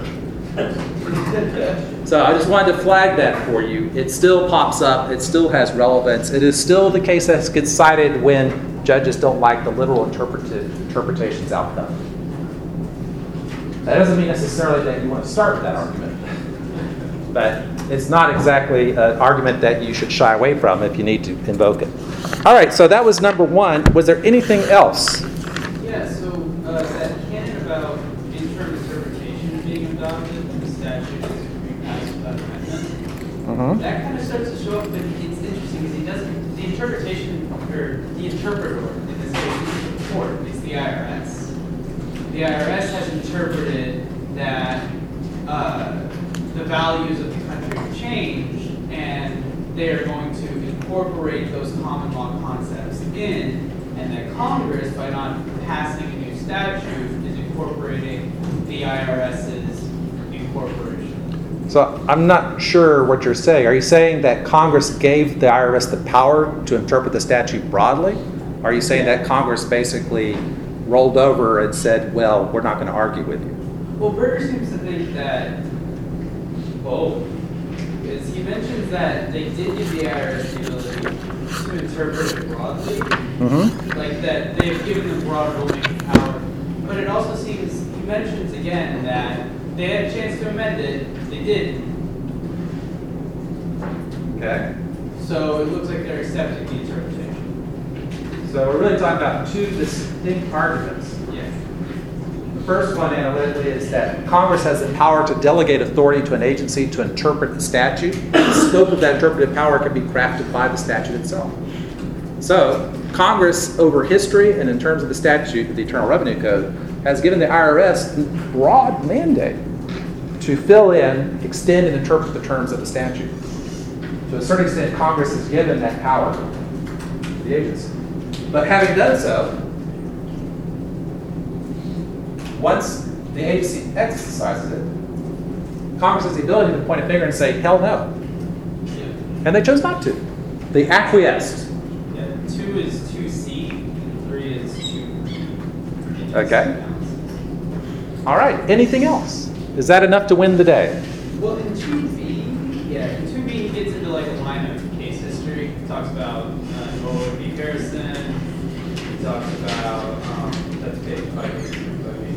So I just wanted to flag that for you. It still pops up. It still has relevance. It is still the case that gets cited when judges don't like the literal interpretation's outcome. That doesn't mean necessarily that you want to start with that argument. But it's not exactly an argument that you should shy away from if you need to invoke it. All right, so that was number one. Was there anything else? Yeah, so that canon about interim interpretation being adopted in the statute is repassed without amendment. That kind of starts to show up, but it's interesting because he doesn't, the interpretation, or the interpreter in this case is the court, it's the IRS. The IRS has interpreted that the values of the country have changed, and they are going to incorporate those common law concepts in, and that Congress, by not passing a new statute, is incorporating the IRS's incorporation. So I'm not sure what you're saying. Are you saying that Congress gave the IRS the power to interpret the statute broadly? Or are you saying that Congress basically rolled over and said, well, we're not going to argue with you? Well, Berger seems to think that both. Because he mentions that they did give the IRS the ability to interpret it broadly. Mm-hmm. Like that they've given them broad rulemaking power. But it also seems, he mentions again that they had a chance to amend it, they didn't. Okay. So it looks like they're accepting the interpretation. So we're really talking about two distinct arguments. Yeah. The first one analytically is that Congress has the power to delegate authority to an agency to interpret the statute. The scope of that interpretive power can be crafted by the statute itself. So Congress, over history and in terms of the statute, the Internal Revenue Code, has given the IRS broad mandate to fill in, extend, and interpret the terms of the statute. To a certain extent, Congress has given that power to the agency. But having done so, once the agency exercises it, Congress has the ability to point a finger and say, hell no. And they chose not to. They acquiesced. Yeah, 2 is 2C, and 3 is 2. Okay. All right. Anything else? Is that enough to win the day? Well, in 2B, yeah, in 2B he gets into like a line of case history. He talks about Noah v. Harrison. He talks about, that's page 583.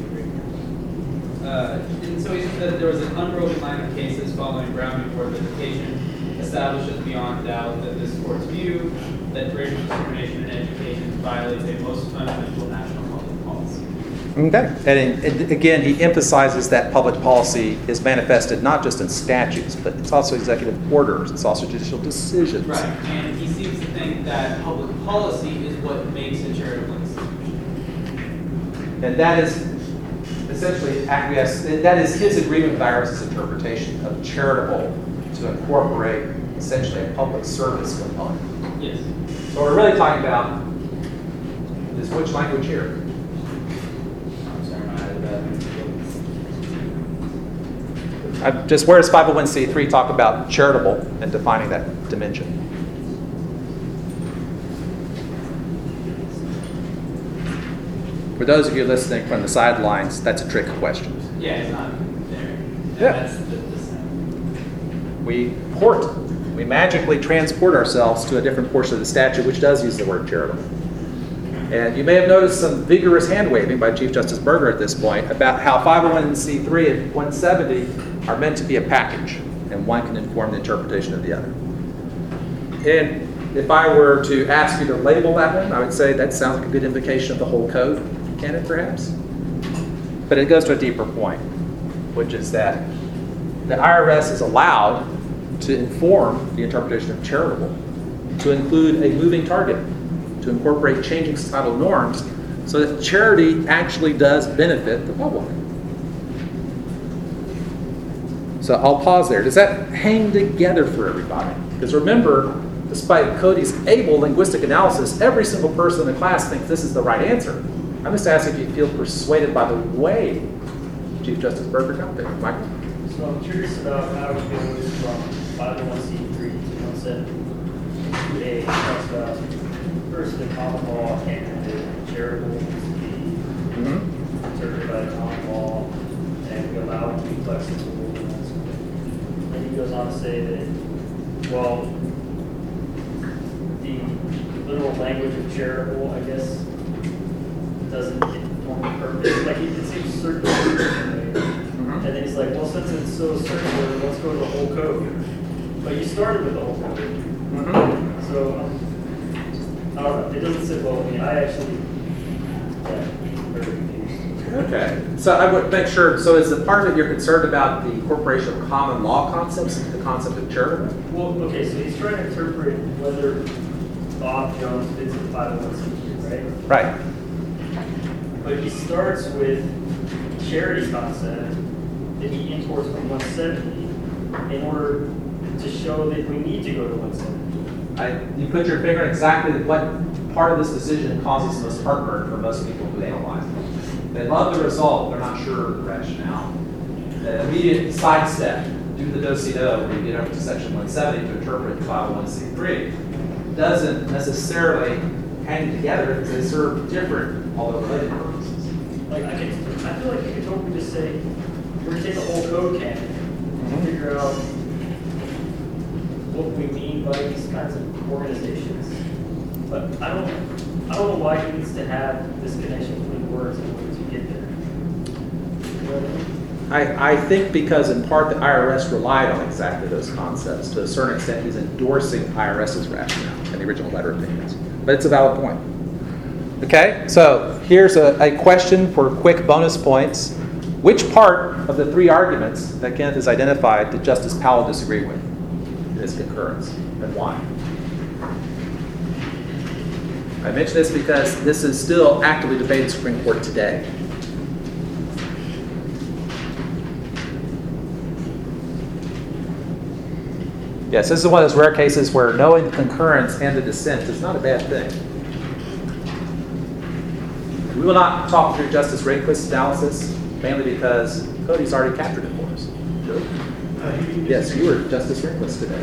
And so he said that there was an unbroken line of cases following Brown v. Board of Education establishes beyond doubt that this court's view that racial discrimination in education violates a most fundamental national public policy. Okay. And again, he emphasizes that public policy is manifested not just in statutes, but it's also executive orders. It's also judicial decisions. Right. And he seems to think that public policy is what makes a charitable institution. And that is essentially acquiesce. That is his agreement with IRS's interpretation of charitable to incorporate essentially a public service component. Yes. So what we're really talking about is which language here? I'm sorry, I'm out of that. Just where does 501c3 talk about charitable and defining that dimension? For those of you listening from the sidelines, that's a trick question. Yeah, it's not there. Yeah. That's the sound. We magically transport ourselves to a different portion of the statute which does use the word charitable. And you may have noticed some vigorous hand waving by Chief Justice Berger at this point about how 501c3 and 170 are meant to be a package, and one can inform the interpretation of the other. And if I were to ask you to label that one, I would say that sounds like a good invocation of the whole code, can it perhaps? But it goes to a deeper point, which is that the IRS is allowed to inform the interpretation of charitable, to include a moving target, to incorporate changing societal norms, so that charity actually does benefit the public. So I'll pause there. Does that hang together for everybody? Because remember, despite Cody's able linguistic analysis, every single person in the class thinks this is the right answer. I'm just asking if you feel persuaded by the way Chief Justice Berger got there. Michael? So I'm curious about how it goes from 501c3 to 170. It talks about first the common law and the charitable to be interpreted by the common law, and we allow it to be flexible. And he goes on to say that, well, the literal language of charitable, I guess, doesn't inform the purpose. Like, it seems circular. And then he's like, well, since it's so circular, let's go to the whole code. But you started with the whole code. So, I don't know. It doesn't sit well with me. I actually very confused. Okay. So I would make sure, so is the part of it you're concerned about the incorporation of common law concepts into the concept of charitable? Well, okay, so he's trying to interpret whether Bob Jones fits in 501c3, right? Right. But he starts with charity concept that he imports from 170 in order to show that we need to go to 170. You put your finger on exactly what part of this decision causes the most heartburn for most people who analyze it. They love the result, they're not sure of the rationale. The immediate sidestep do the do-si-do when you get over to section 170 to interpret 501c3 doesn't necessarily hang together because they serve different, although related purposes. Like, I feel like you could totally just say, we're gonna take the whole code canon and figure out what we mean by these kinds of organizations. But I don't know why he needs to have this connection between words in order to get there. You know what I mean? I think because in part the IRS relied on exactly those concepts. To a certain extent, he's endorsing IRS's rationale in the original letter of opinions. But it's a valid point. Okay, so here's a question for quick bonus points. Which part of the three arguments that Kenneth has identified did Justice Powell disagree with in his concurrence, and why? I mention this because this is still actively debated in the Supreme Court today. Yes, this is one of those rare cases where knowing the concurrence and the dissent is not a bad thing. We will not talk through Justice Rehnquist's analysis, mainly because Cody's already captured it for us. Yes, you were Justice Rehnquist today.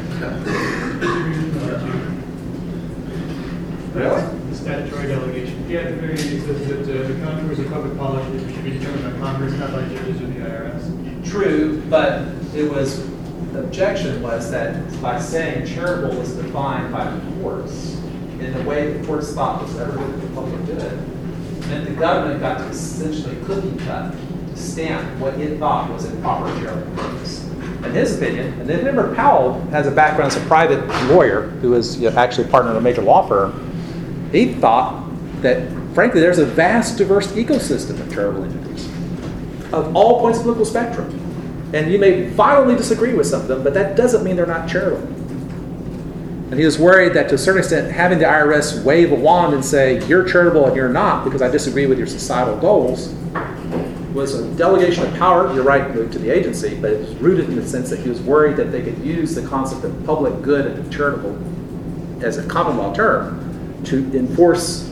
Really? The statutory delegation. Yeah, at the very end, it says that the contours of public policy should be determined by Congress, not by judges or the IRS. True, but the objection was that by saying charitable was defined by the courts in the way the courts thought was ever good for the public good, and the government got to essentially cookie cut, stamp what it thought was a proper charitable purpose. In his opinion, and then remember Powell has a background as a private lawyer who was actually a partner in a major law firm, he thought that frankly there's a vast diverse ecosystem of charitable entities of all points of the political spectrum. And you may violently disagree with some of them, but that doesn't mean they're not charitable. And he was worried that to a certain extent, having the IRS wave a wand and say, you're charitable and you're not because I disagree with your societal goals, was a delegation of power, you're right, to the agency, but it was rooted in the sense that he was worried that they could use the concept of public good and charitable as a common law term to enforce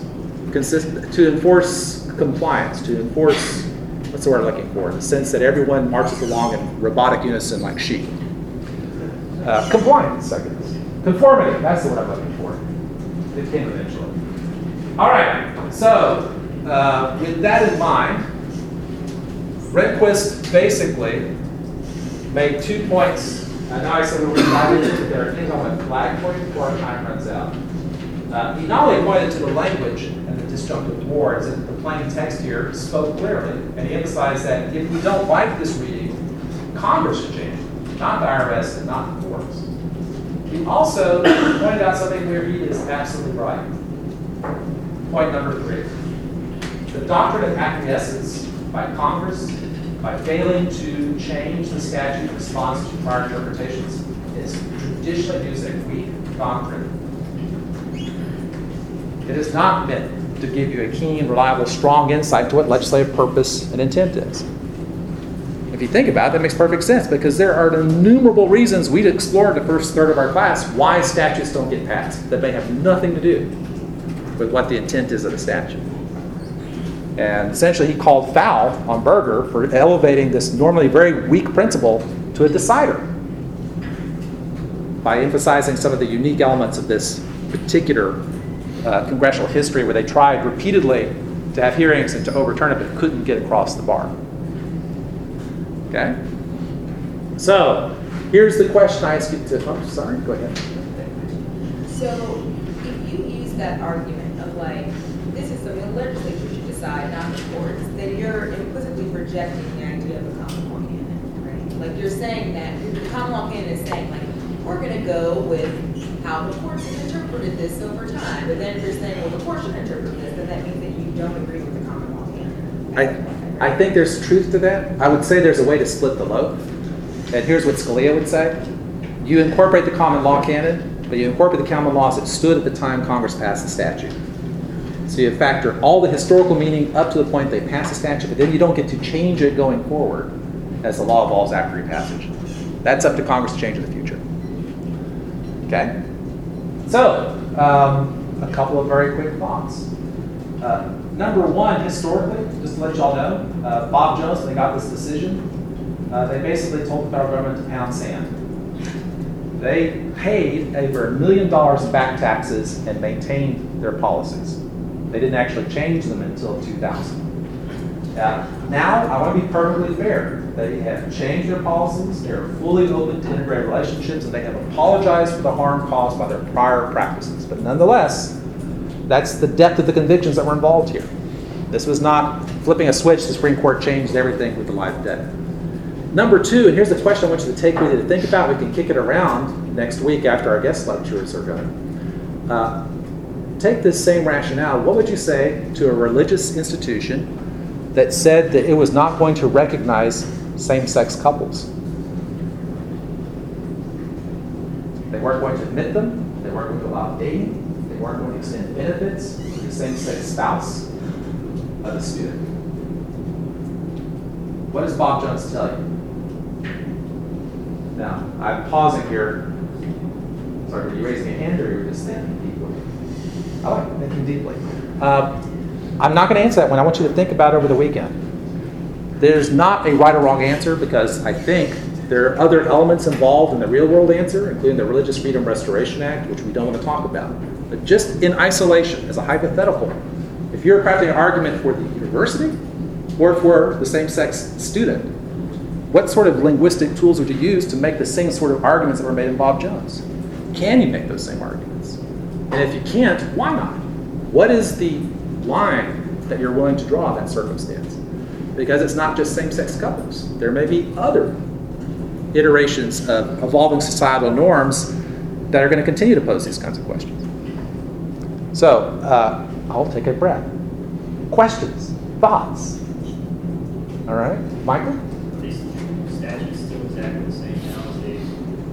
compliance, to enforce, what's the word I'm looking for, in the sense that everyone marches along in robotic unison like sheep. Compliance, I guess. Conformity, that's the word I'm looking for. It came eventually. All right, so with that in mind, Rehnquist basically made 2 points. I know I said we were divided into there are things I want to flag for you before our time runs out. He not only pointed to the language and the disjunctive words, and the plain text here spoke clearly, and he emphasized that if we don't like this reading, Congress should change it, not the IRS and not the courts. He also pointed out something where he is absolutely right. Point number 3. The doctrine of acquiescence by Congress, by failing to change the statute in response to prior interpretations, is traditionally used as a weak doctrine. It is not meant to give you a keen, reliable, strong insight to what legislative purpose and intent is. If you think about it, that makes perfect sense because there are innumerable reasons we'd explored the first third of our class why statutes don't get passed that may have nothing to do with what the intent is of the statute. And essentially he called foul on Berger for elevating this normally very weak principle to a decider by emphasizing some of the unique elements of this particular congressional history where they tried repeatedly to have hearings and to overturn it but couldn't get across the bar. Okay? So, here's the question I ask you to... Oh, sorry, go ahead. So, if you use that argument of like, this is something the legislature should decide, not the courts, then you're implicitly rejecting the idea of a common law canon, right? Like, you're saying that the common law canon is saying, like, we're going to go with how the courts have interpreted this over time. But then if you're saying, well, the courts should interpret this, then that means that you don't agree with the common law canon. I think there's truth to that. I would say there's a way to split the loaf. And here's what Scalia would say. You incorporate the common law canon, but you incorporate the common laws that stood at the time Congress passed the statute. So you factor all the historical meaning up to the point they passed the statute, but then you don't get to change it going forward as the law evolves after repassage. That's up to Congress to change in the future. Okay? So, a couple of very quick thoughts. Number one, historically, just to let y'all know, Bob Jones, when they got this decision, they basically told the federal government to pound sand. They paid over $1 million in back taxes and maintained their policies. They didn't actually change them until 2000. Now, I want to be perfectly fair. They have changed their policies. They're fully open to integrated relationships, and they have apologized for the harm caused by their prior practices. But nonetheless, that's the depth of the convictions that were involved here. This was not flipping a switch. The Supreme Court changed everything with the life debt. Number two, and here's the question I want you to take with you to think about. We can kick it around next week after our guest lecturers are done. Take this same rationale. What would you say to a religious institution that said that it was not going to recognize same-sex couples? They weren't going to admit them. They weren't going to allow dating. They weren't going to extend benefits to the same-sex spouse of the student. What does Bob Jones tell you? Now, I'm pausing here. Sorry, were you raising a hand or you were just thinking deeply? I like thinking deeply. I'm not going to answer that one. I want you to think about it over the weekend. There's not a right or wrong answer because I think there are other elements involved in the real world answer, including the Religious Freedom Restoration Act, which we don't want to talk about. But just in isolation, as a hypothetical, if you're crafting an argument for the university or for the same-sex student, what sort of linguistic tools would you use to make the same sort of arguments that were made in Bob Jones? Can you make those same arguments? And if you can't, why not? What is the line that you're willing to draw in that circumstance? Because it's not just same-sex couples. There may be other iterations of evolving societal norms that are going to continue to pose these kinds of questions. So, I'll take a breath. Questions? Thoughts? All right. Michael? Are these statutes still exactly the same nowadays,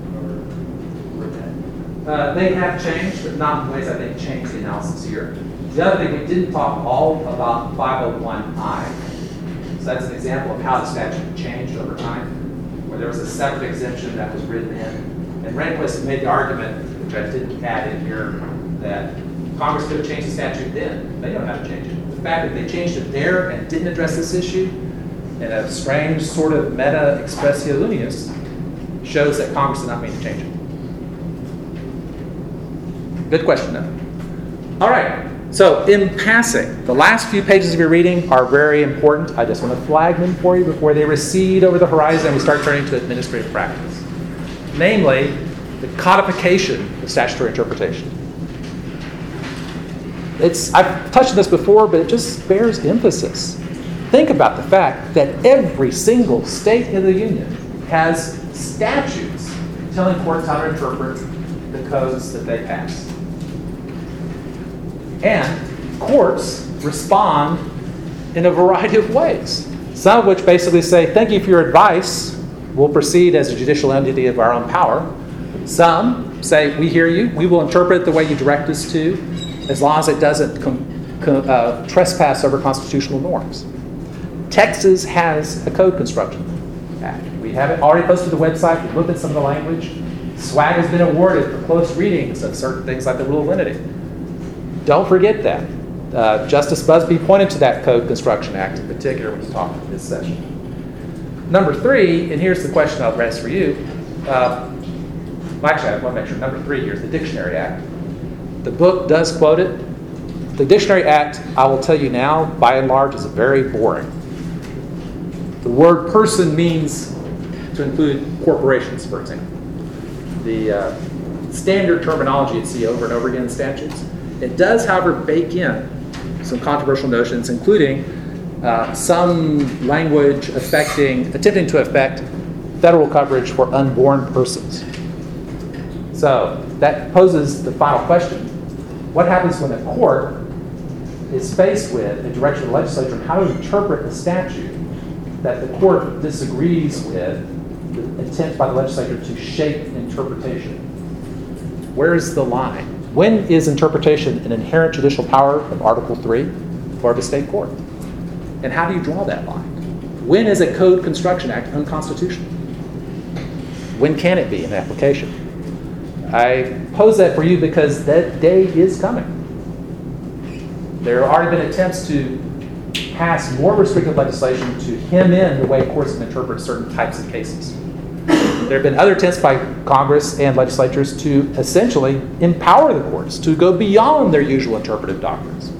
or They have changed, but not in ways I think change the analysis here. The other thing, we didn't talk all about 501I. So that's an example of how the statute changed over time, where there was a separate exemption that was written in. And Rehnquist made the argument, which I didn't add in here, that Congress could have changed the statute then. They don't have to change it. The fact that they changed it there and didn't address this issue in a strange sort of meta expressio unius shows that Congress did not mean to change it. Good question, though. All right. So, in passing, the last few pages of your reading are very important. I just want to flag them for you before they recede over the horizon and we start turning to administrative practice. Namely, the codification of statutory interpretation. I've touched on this before, but it just bears emphasis. Think about the fact that every single state in the Union has statutes telling courts how to interpret the codes that they pass. And courts respond in a variety of ways, some of which basically say, thank you for your advice, we'll proceed as a judicial entity of our own power. Some say, we hear you, we will interpret it the way you direct us to, as long as it doesn't trespass over constitutional norms. Texas has a code construction act. We have it already posted to the website, we've looked at some of the language. SWAG has been awarded for close readings of certain things like the rule of lenity. Don't forget that. Justice Busby pointed to that Code Construction Act in particular when he talked in this session. Number 3, and here's the question I'll address for you. Actually, I want to make sure. Number 3 here is the Dictionary Act. The book does quote it. The Dictionary Act, I will tell you now, by and large, is very boring. The word person means to include corporations, for example. The standard terminology you see over and over again in statutes. It does, however, bake in some controversial notions, including some language attempting to affect federal coverage for unborn persons. So that poses the final question. What happens when a court is faced with a direction of the legislature on how to interpret a statute that the court disagrees with the intent by the legislature to shape interpretation? Where is the line? When is interpretation an inherent judicial power of Article 3 or of a state court? And how do you draw that line? When is a Code Construction Act unconstitutional? When can it be in application? I pose that for you because that day is coming. There have already been attempts to pass more restrictive legislation to hem in the way courts can interpret certain types of cases. There have been other attempts by Congress and legislatures to essentially empower the courts to go beyond their usual interpretive doctrines.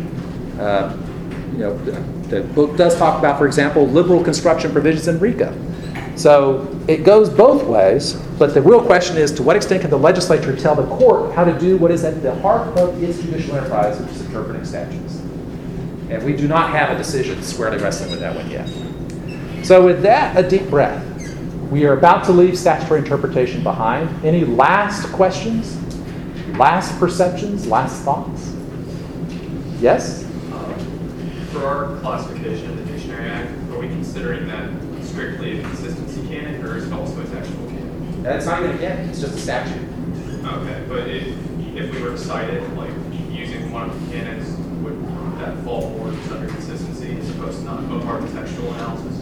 The book does talk about, for example, liberal construction provisions in RICO. So it goes both ways, but the real question is, to what extent can the legislature tell the court how to do what is at the heart of its judicial enterprise, which is interpreting statutes? And we do not have a decision squarely wrestling with that one yet. So with that, a deep breath. We are about to leave statutory interpretation behind. Any last questions? Last perceptions? Last thoughts? Yes? For our classification in the Dictionary Act, are we considering that strictly a consistency canon, or is it also a textual canon? That's not even a canon, it's just a statute. Okay, but if we were to cite it, like using one of the canons, would that fall more just under consistency as opposed to not a part of the textual analysis?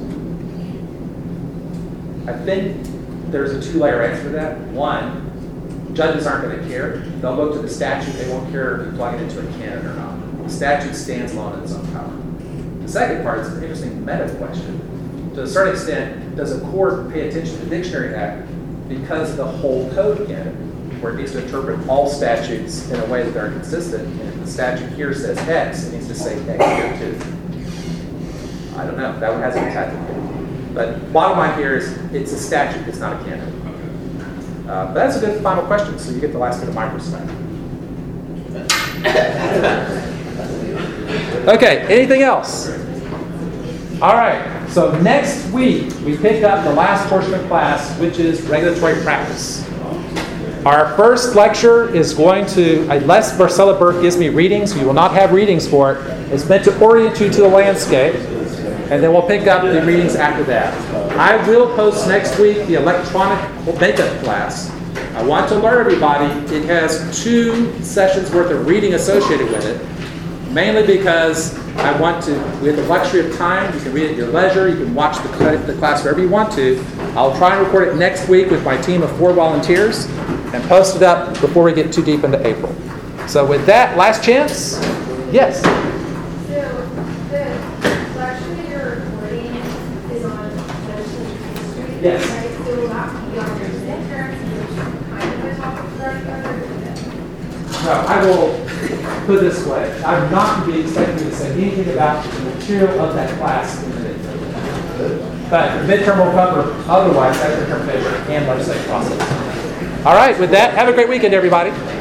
I think there's a two-layer answer to that. One, judges aren't going to care. They'll look to the statute. They won't care if you plug it into a canon or not. The statute stands alone in its own power. The second part is an interesting meta question. To a certain extent, does a court pay attention to the Dictionary Act because of the whole code canon, where it needs to interpret all statutes in a way that are consistent? And if the statute here says X, it needs to say X here too. I don't know. That one hasn't been tackled. But bottom line here is it's a statute, it's not a canon. But that's a good final question, so you get the last bit of my perspective. Okay, anything else? All right, so next week we pick up the last portion of class, which is regulatory practice. Our first lecture is going to, unless Marcella Burke gives me readings, we will not have readings for it. It's meant to orient you to the landscape. And then we'll pick up the readings after that. I will post next week the electronic makeup class. I want to alert everybody, it has 2 sessions worth of reading associated with it, mainly because I want to, we have the luxury of time, you can read it at your leisure, you can watch the class wherever you want to. I'll try and record it next week with my team of 4 volunteers and post it up before we get too deep into April. So with that, last chance? Yes? Yes. No, I will put it this way. I'm not going to be expecting you to say anything about the material of that class in the midterm. But the midterm will cover otherwise, that's interpretation and legislative process. All right, with that, have a great weekend, everybody.